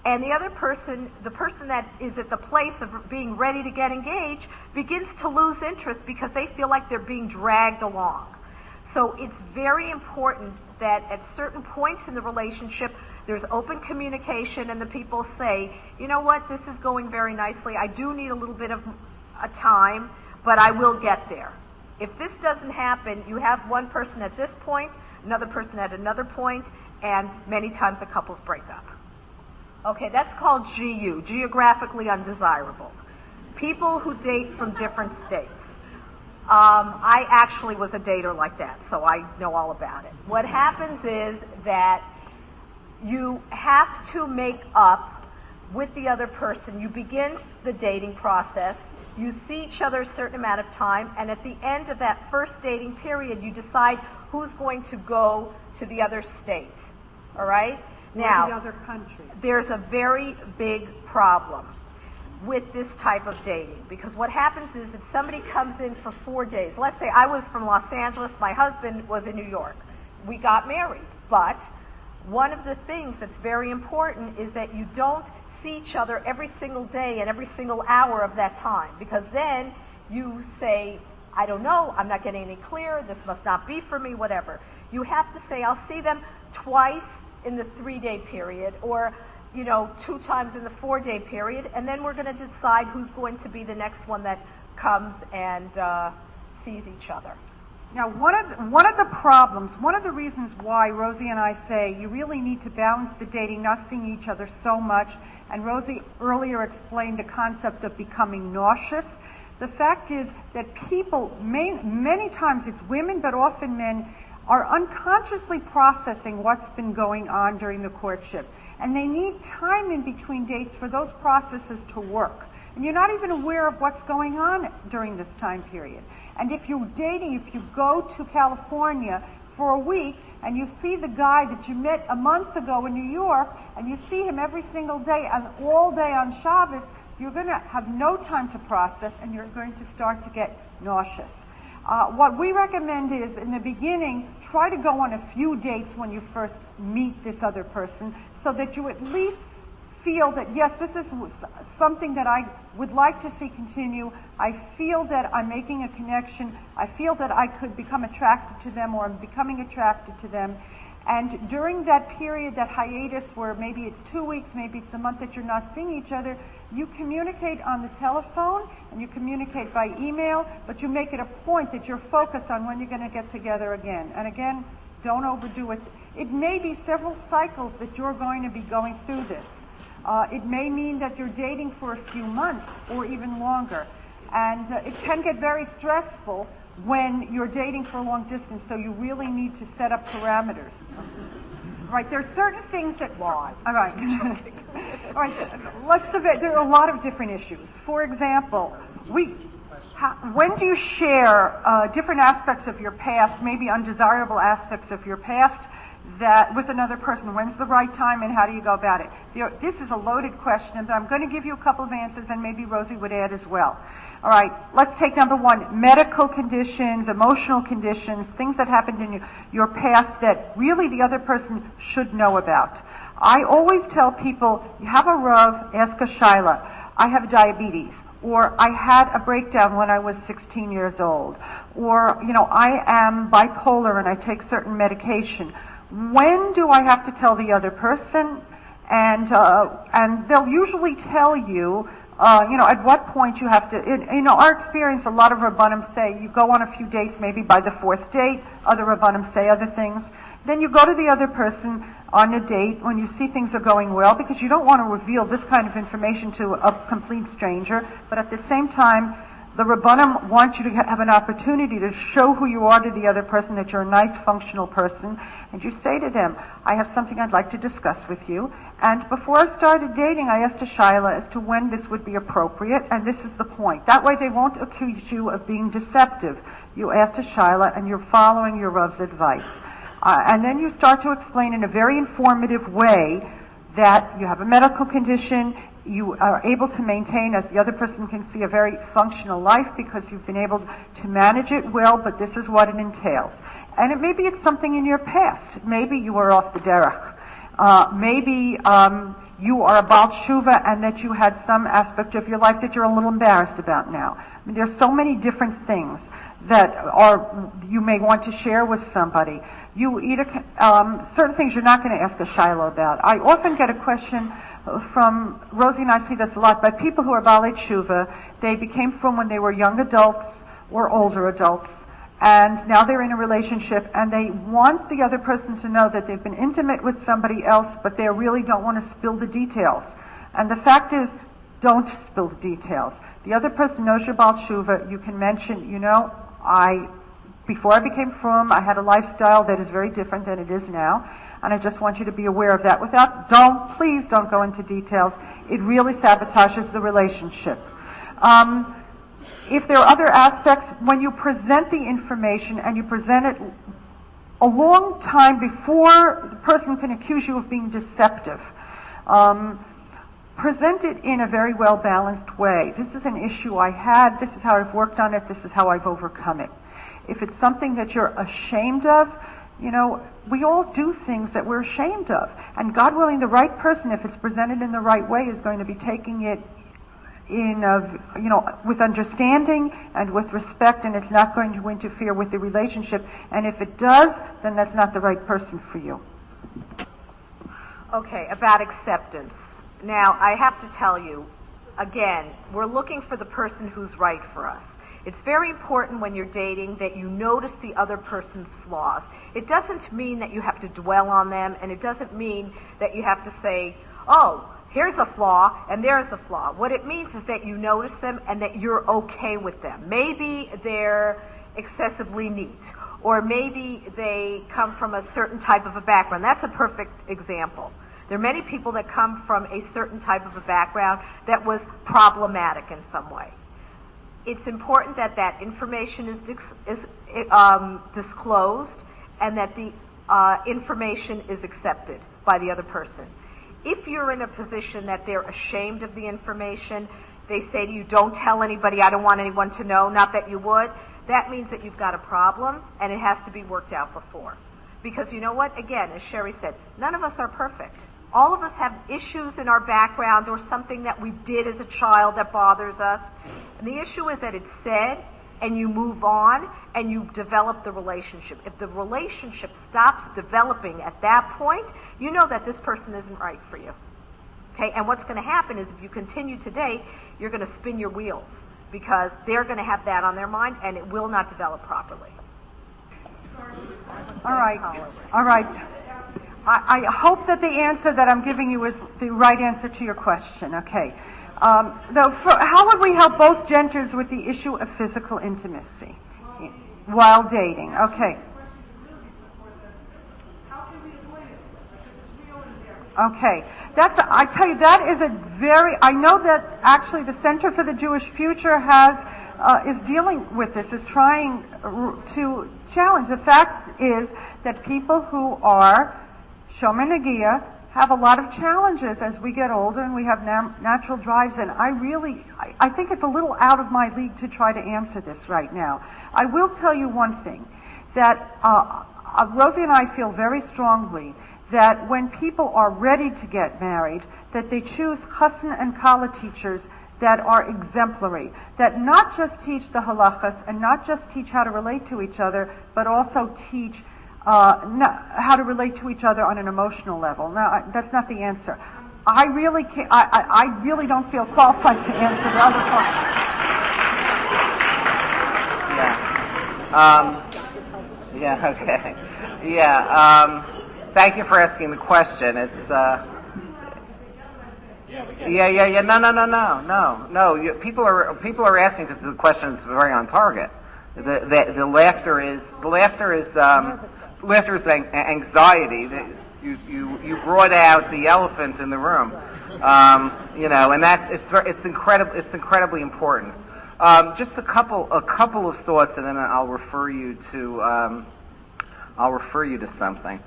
And the other person, the person that is at the place of being ready to get engaged, begins to lose interest because they feel like they're being dragged along. So it's very important that at certain points in the relationship, there's open communication and the people say, you know what, this is going very nicely. I do need a little bit of a time, but I will get there. If this doesn't happen, you have one person at this point, another person at another point, and many times the couples break up. Okay, that's called GU, geographically undesirable. People who date from different states. I actually was a dater like that, so I know all about it. What happens is that you have to make up with the other person. You begin the dating process. You see each other a certain amount of time, and at the end of that first dating period, you decide who's going to go to the other state. All right? Now, the other country. There's a very big problem with this type of dating, because what happens is if somebody comes in for 4 days, let's say I was from Los Angeles, my husband was in New York, we got married, but one of the things that's very important is that you don't see each other every single day and every single hour of that time, because then you say, I don't know, I'm not getting any clearer, this must not be for me, whatever. You have to say, I'll see them twice in the 3-day period, or 2 times in the 4-day period, and then we're going to decide who's going to be the next one that comes and sees each other. Now, one of the problems, one of the reasons why Rosie and I say you really need to balance the dating, not seeing each other so much, and Rosie earlier explained the concept of becoming nauseous. The fact is that people, many times it's women, but often men, are unconsciously processing what's been going on during the courtship. And they need time in between dates for those processes to work. And you're not even aware of what's going on during this time period. And if you're dating, if you go to California for a week and you see the guy that you met a month ago in New York and you see him every single day and all day on Shabbos, you're going to have no time to process and you're going to start to get nauseous. What we recommend is, in the beginning, try to go on a few dates when you first meet this other person so that you at least feel that, yes, this is something that I would like to see continue. I feel that I'm making a connection. I feel that I could become attracted to them, or I'm becoming attracted to them. And during that period, that hiatus where maybe it's 2 weeks, maybe it's a month that you're not seeing each other, you communicate on the telephone and you communicate by email, but you make it a point that you're focused on when you're going to get together again. And again, don't overdo it. It may be several cycles that you're going to be going through this. It may mean that you're dating for a few months or even longer. And it can get very stressful when you're dating for a long distance, so you really need to set up parameters. Right, there are certain things that... Why? All right. All right, there are a lot of different issues. For example, when do you share different aspects of your past, maybe undesirable aspects of your past, that with another person? When's the right time and how do you go about it? This is a loaded question, but I'm going to give you a couple of answers and maybe Rosie would add as well. All right, let's take number one, medical conditions, emotional conditions, things that happened in your past that really the other person should know about. I always tell people, you have a Rav, ask a Shaila. I have diabetes, or I had a breakdown when I was 16 years old, or, I am bipolar and I take certain medication. When do I have to tell the other person? And they'll usually tell you, at what point you have to, our experience, a lot of Rabbanim say you go on a few dates, maybe by the 4th date. Other Rabbanim say other things. Then you go to the other person on a date when you see things are going well, because you don't want to reveal this kind of information to a complete stranger. But at the same time, the Rabbanim want you to have an opportunity to show who you are to the other person, that you're a nice, functional person. And you say to them, I have something I'd like to discuss with you. And before I started dating, I asked a Shaila as to when this would be appropriate, and this is the point. That way they won't accuse you of being deceptive. You asked a Shaila, and you're following your Rav's advice. And then you start to explain in a very informative way that you have a medical condition, you are able to maintain, as the other person can see, a very functional life because you've been able to manage it well, but this is what it entails. And maybe it's something in your past. Maybe you were off the derech. Maybe you are a Baal Tshuva and that you had some aspect of your life that you're a little embarrassed about now. I mean, there's so many different things that you may want to share with somebody. You either certain things you're not going to ask a Shiloh about. I often get a question from Rosie, and I see this a lot, by people who are Baalei Tshuva. They became from when they were young adults or older adults, and now they're in a relationship, and they want the other person to know that they've been intimate with somebody else, but they really don't want to spill the details. And the fact is, don't spill the details. The other person knows you're Baal Tshuva. You can mention, before I became frum, I had a lifestyle that is very different than it is now, and I just want you to be aware of that. Please don't go into details. It really sabotages the relationship. If there are other aspects, when you present the information and you present it a long time before the person can accuse you of being deceptive, present it in a very well-balanced way. This is an issue I had, this is how I've worked on it, this is how I've overcome it. If it's something that you're ashamed of, we all do things that we're ashamed of. And God willing, the right person, if it's presented in the right way, is going to be taking it with understanding and with respect, and it's not going to interfere with the relationship. And if it does, then that's not the right person for you. Okay, about acceptance. Now, I have to tell you, again, we're looking for the person who's right for us. It's very important when you're dating that you notice the other person's flaws. It doesn't mean that you have to dwell on them, and it doesn't mean that you have to say, oh, here's a flaw and there's a flaw. What it means is that you notice them and that you're okay with them. Maybe they're excessively neat, or maybe they come from a certain type of a background. That's a perfect example. There are many people that come from a certain type of a background that was problematic in some way. It's important that that information is disclosed and that the information is accepted by the other person. If you're in a position that they're ashamed of the information, they say to you, don't tell anybody, I don't want anyone to know, not that you would, that means that you've got a problem and it has to be worked out before. Because you know what? Again, as Sherry said, none of us are perfect. All of us have issues in our background or something that we did as a child that bothers us. And the issue is that it's said and you move on and you develop the relationship. If the relationship stops developing at that point, you know that this person isn't right for you. Okay? And what's going to happen is if you continue to date, you're going to spin your wheels because they're going to have that on their mind and it will not develop properly. All right. I hope that the answer that I'm giving you is the right answer to your question. Okay. How would we help both genders with the issue of physical intimacy while dating? Okay. Okay. I tell you, that is I know that actually the Center for the Jewish Future is dealing with this, is trying to challenge. The fact is that people who are Shomer Negia have a lot of challenges as we get older and we have natural drives, and I think it's a little out of my league to try to answer this right now. I will tell you one thing, that Rosie and I feel very strongly that when people are ready to get married, that they choose chassan and kala teachers that are exemplary, that not just teach the halachas and not just teach how to relate to each other, but also teach how to relate to each other on an emotional level. Now, that's not the answer. I really don't feel qualified to answer the other part. Okay. Thank you for asking the question. It's No. People are asking because the question is very on target. The laughter is anxiety. You brought out the elephant in the room, and it's incredibly important. Just a couple of thoughts, and then I'll refer you to something.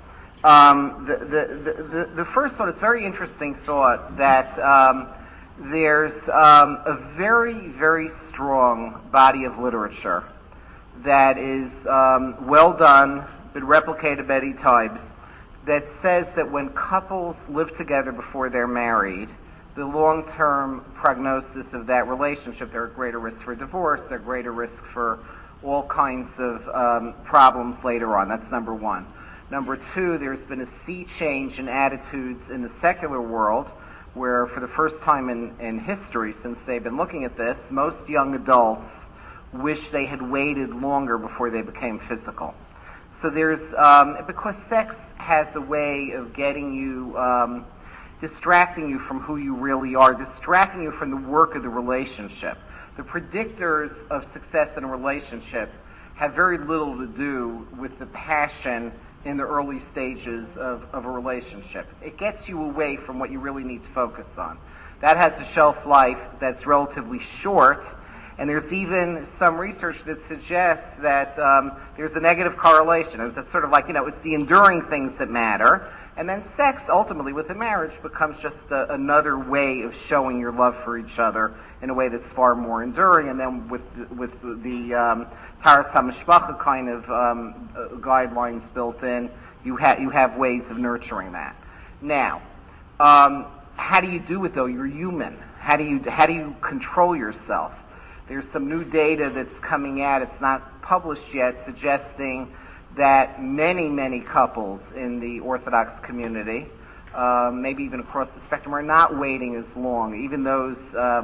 The first thought is a very interesting thought that there's a very, very strong body of literature that is well done, been replicated many times, that says that when couples live together before they're married, the long-term prognosis of that relationship, they're at greater risk for divorce, they're at greater risk for all kinds of problems later on. That's number one. Number two, there's been a sea change in attitudes in the secular world, where for the first time in history, since they've been looking at this, most young adults wish they had waited longer before they became physical. So there's, because sex has a way of getting you, distracting you from who you really are, distracting you from the work of the relationship. The predictors of success in a relationship have very little to do with the passion in the early stages of a relationship. It gets you away from what you really need to focus on. That has a shelf life that's relatively short, and there's even some research that suggests that there's a negative correlation. It's sort of like, it's the enduring things that matter, and then sex, ultimately, with a marriage, becomes just another way of showing your love for each other in a way that's far more enduring. And then with the Taras HaMishpacha kind of guidelines built in, you have ways of nurturing that. Now, how do you do it though? You're human. How do you control yourself? There's some new data that's coming out. It's not published yet, suggesting that many couples in the Orthodox community, maybe even across the spectrum, are not waiting as long. Even those,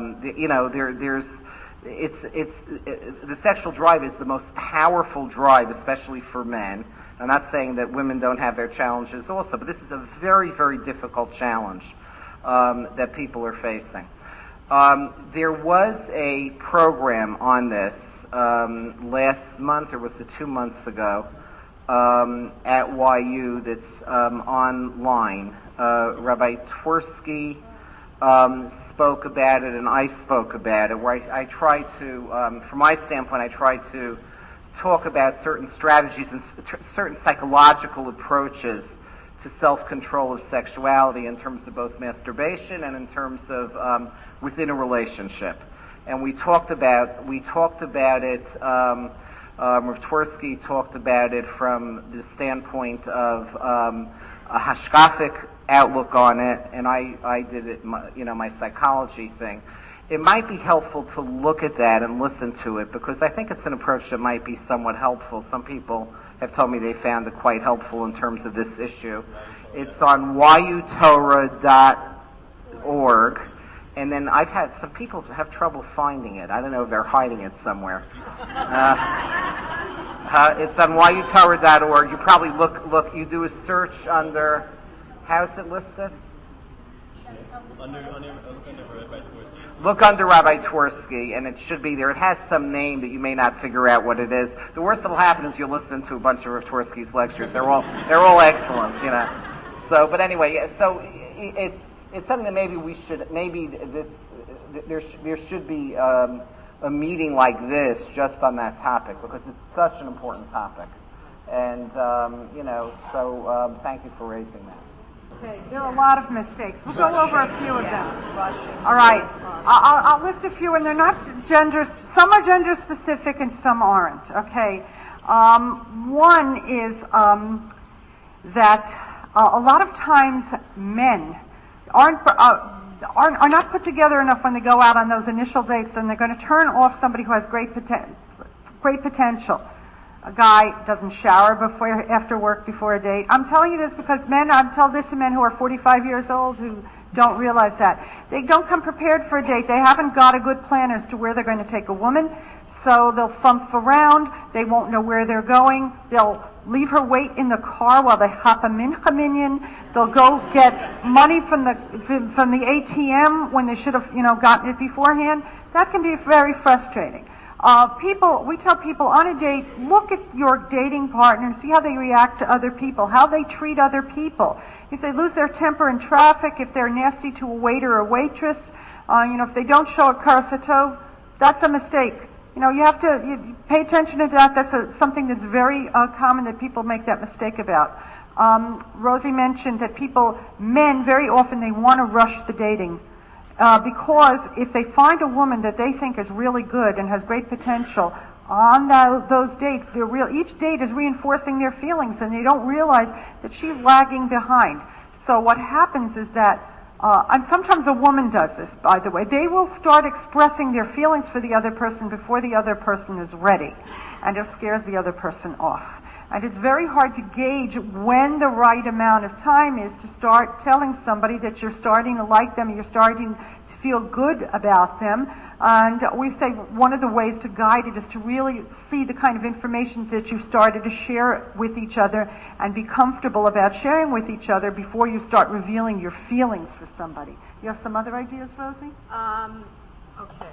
the sexual drive is the most powerful drive, especially for men. I'm not saying that women don't have their challenges also, but this is a very, very difficult challenge that people are facing. There was a program on this last month, or was it 2 months ago, at YU that's online. Rabbi Twersky spoke about it, and I spoke about it, where I try to, from my standpoint, I try to talk about certain strategies and certain psychological approaches to self-control of sexuality in terms of both masturbation and in terms of within a relationship. And we talked about it. Rav Twersky talked about it from the standpoint of a hashkafic outlook on it, and I did it, my psychology thing. It might be helpful to look at that and listen to it, because I think it's an approach that might be somewhat helpful. Some people have told me they found it quite helpful in terms of this issue. It's on yutorah.org. And then I've had some people have trouble finding it. I don't know if they're hiding it somewhere. It's on yutorah.org. You probably look. You do a search under. How's it listed? Look under Rabbi Twersky, and it should be there. It has some name that you may not figure out what it is. The worst that'll happen is you'll listen to a bunch of Rav Twersky's lectures. They're all excellent, So, but anyway, so it's something that there should be a meeting like this just on that topic, because it's such an important topic. And thank you for raising that. Okay, there are a lot of mistakes. We'll go over a few of them. All right, I'll list a few, and they're not gender. Some are gender specific, and some aren't. Okay, one is that a lot of times men are not put together enough when they go out on those initial dates, and they're going to turn off somebody who has great potential. A guy doesn't shower after work before a date. I'm telling you this because I've told this to men who are 45 years old who don't realize that. They don't come prepared for a date. They haven't got a good plan as to where they're going to take a woman, so they'll thump around. They won't know where they're going. They'll leave her wait in the car while they hop a mincha minyan. They'll go get money from the ATM when they should have, gotten it beforehand. That can be very frustrating. We tell people on a date, look at your dating partner and see how they react to other people, how they treat other people. If they lose their temper in traffic, if they're nasty to a waiter or waitress, if they don't show a karasatov, that's a mistake. You have to pay attention to that. That's something that's very common that people make that mistake about. Rosie mentioned that men, very often they want to rush the dating. Because if they find a woman that they think is really good and has great potential, on those dates, each date is reinforcing their feelings, and they don't realize that she's lagging behind. So what happens is that, and sometimes a woman does this, by the way, they will start expressing their feelings for the other person before the other person is ready, and it scares the other person off. And it's very hard to gauge when the right amount of time is to start telling somebody that you're starting to like them, you're starting to feel good about them. And we say one of the ways to guide it is to really see the kind of information that you've started to share with each other and be comfortable about sharing with each other before you start revealing your feelings for somebody. You have some other ideas, Rosie? Okay.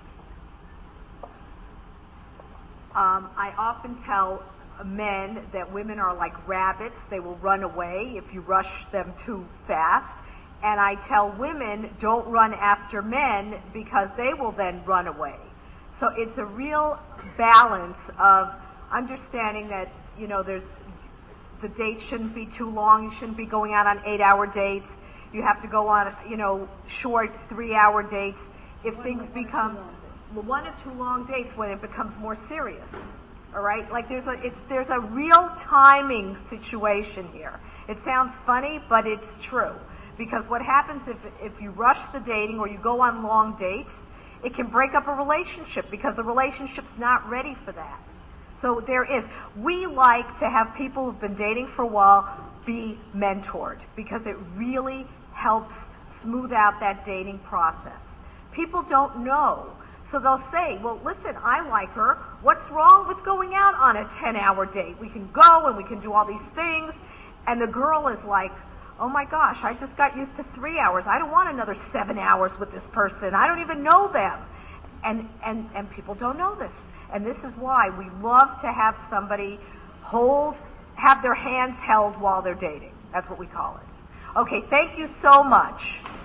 I often tell men that women are like rabbits. They will run away if you rush them too fast. And I tell women, don't run after men because they will then run away. So it's a real balance of understanding that, the date shouldn't be too long. You shouldn't be going out on 8-hour dates. You have to go on, short 3-hour dates. If things become 1 or 2 long dates, when it becomes more serious. All right? Like there's a real timing situation here. It sounds funny, but it's true. Because what happens if you rush the dating or you go on long dates, it can break up a relationship because the relationship's not ready for that. So we like to have people who've been dating for a while be mentored because it really helps smooth out that dating process. People don't know. So they'll say, well, listen, I like her. What's wrong with going out on a 10-hour date? We can go and we can do all these things. And the girl is like, oh my gosh, I just got used to 3 hours. I don't want another 7 hours with this person. I don't even know them. And people don't know this. And this is why we love to have somebody have their hands held while they're dating. That's what we call it. Okay, thank you so much.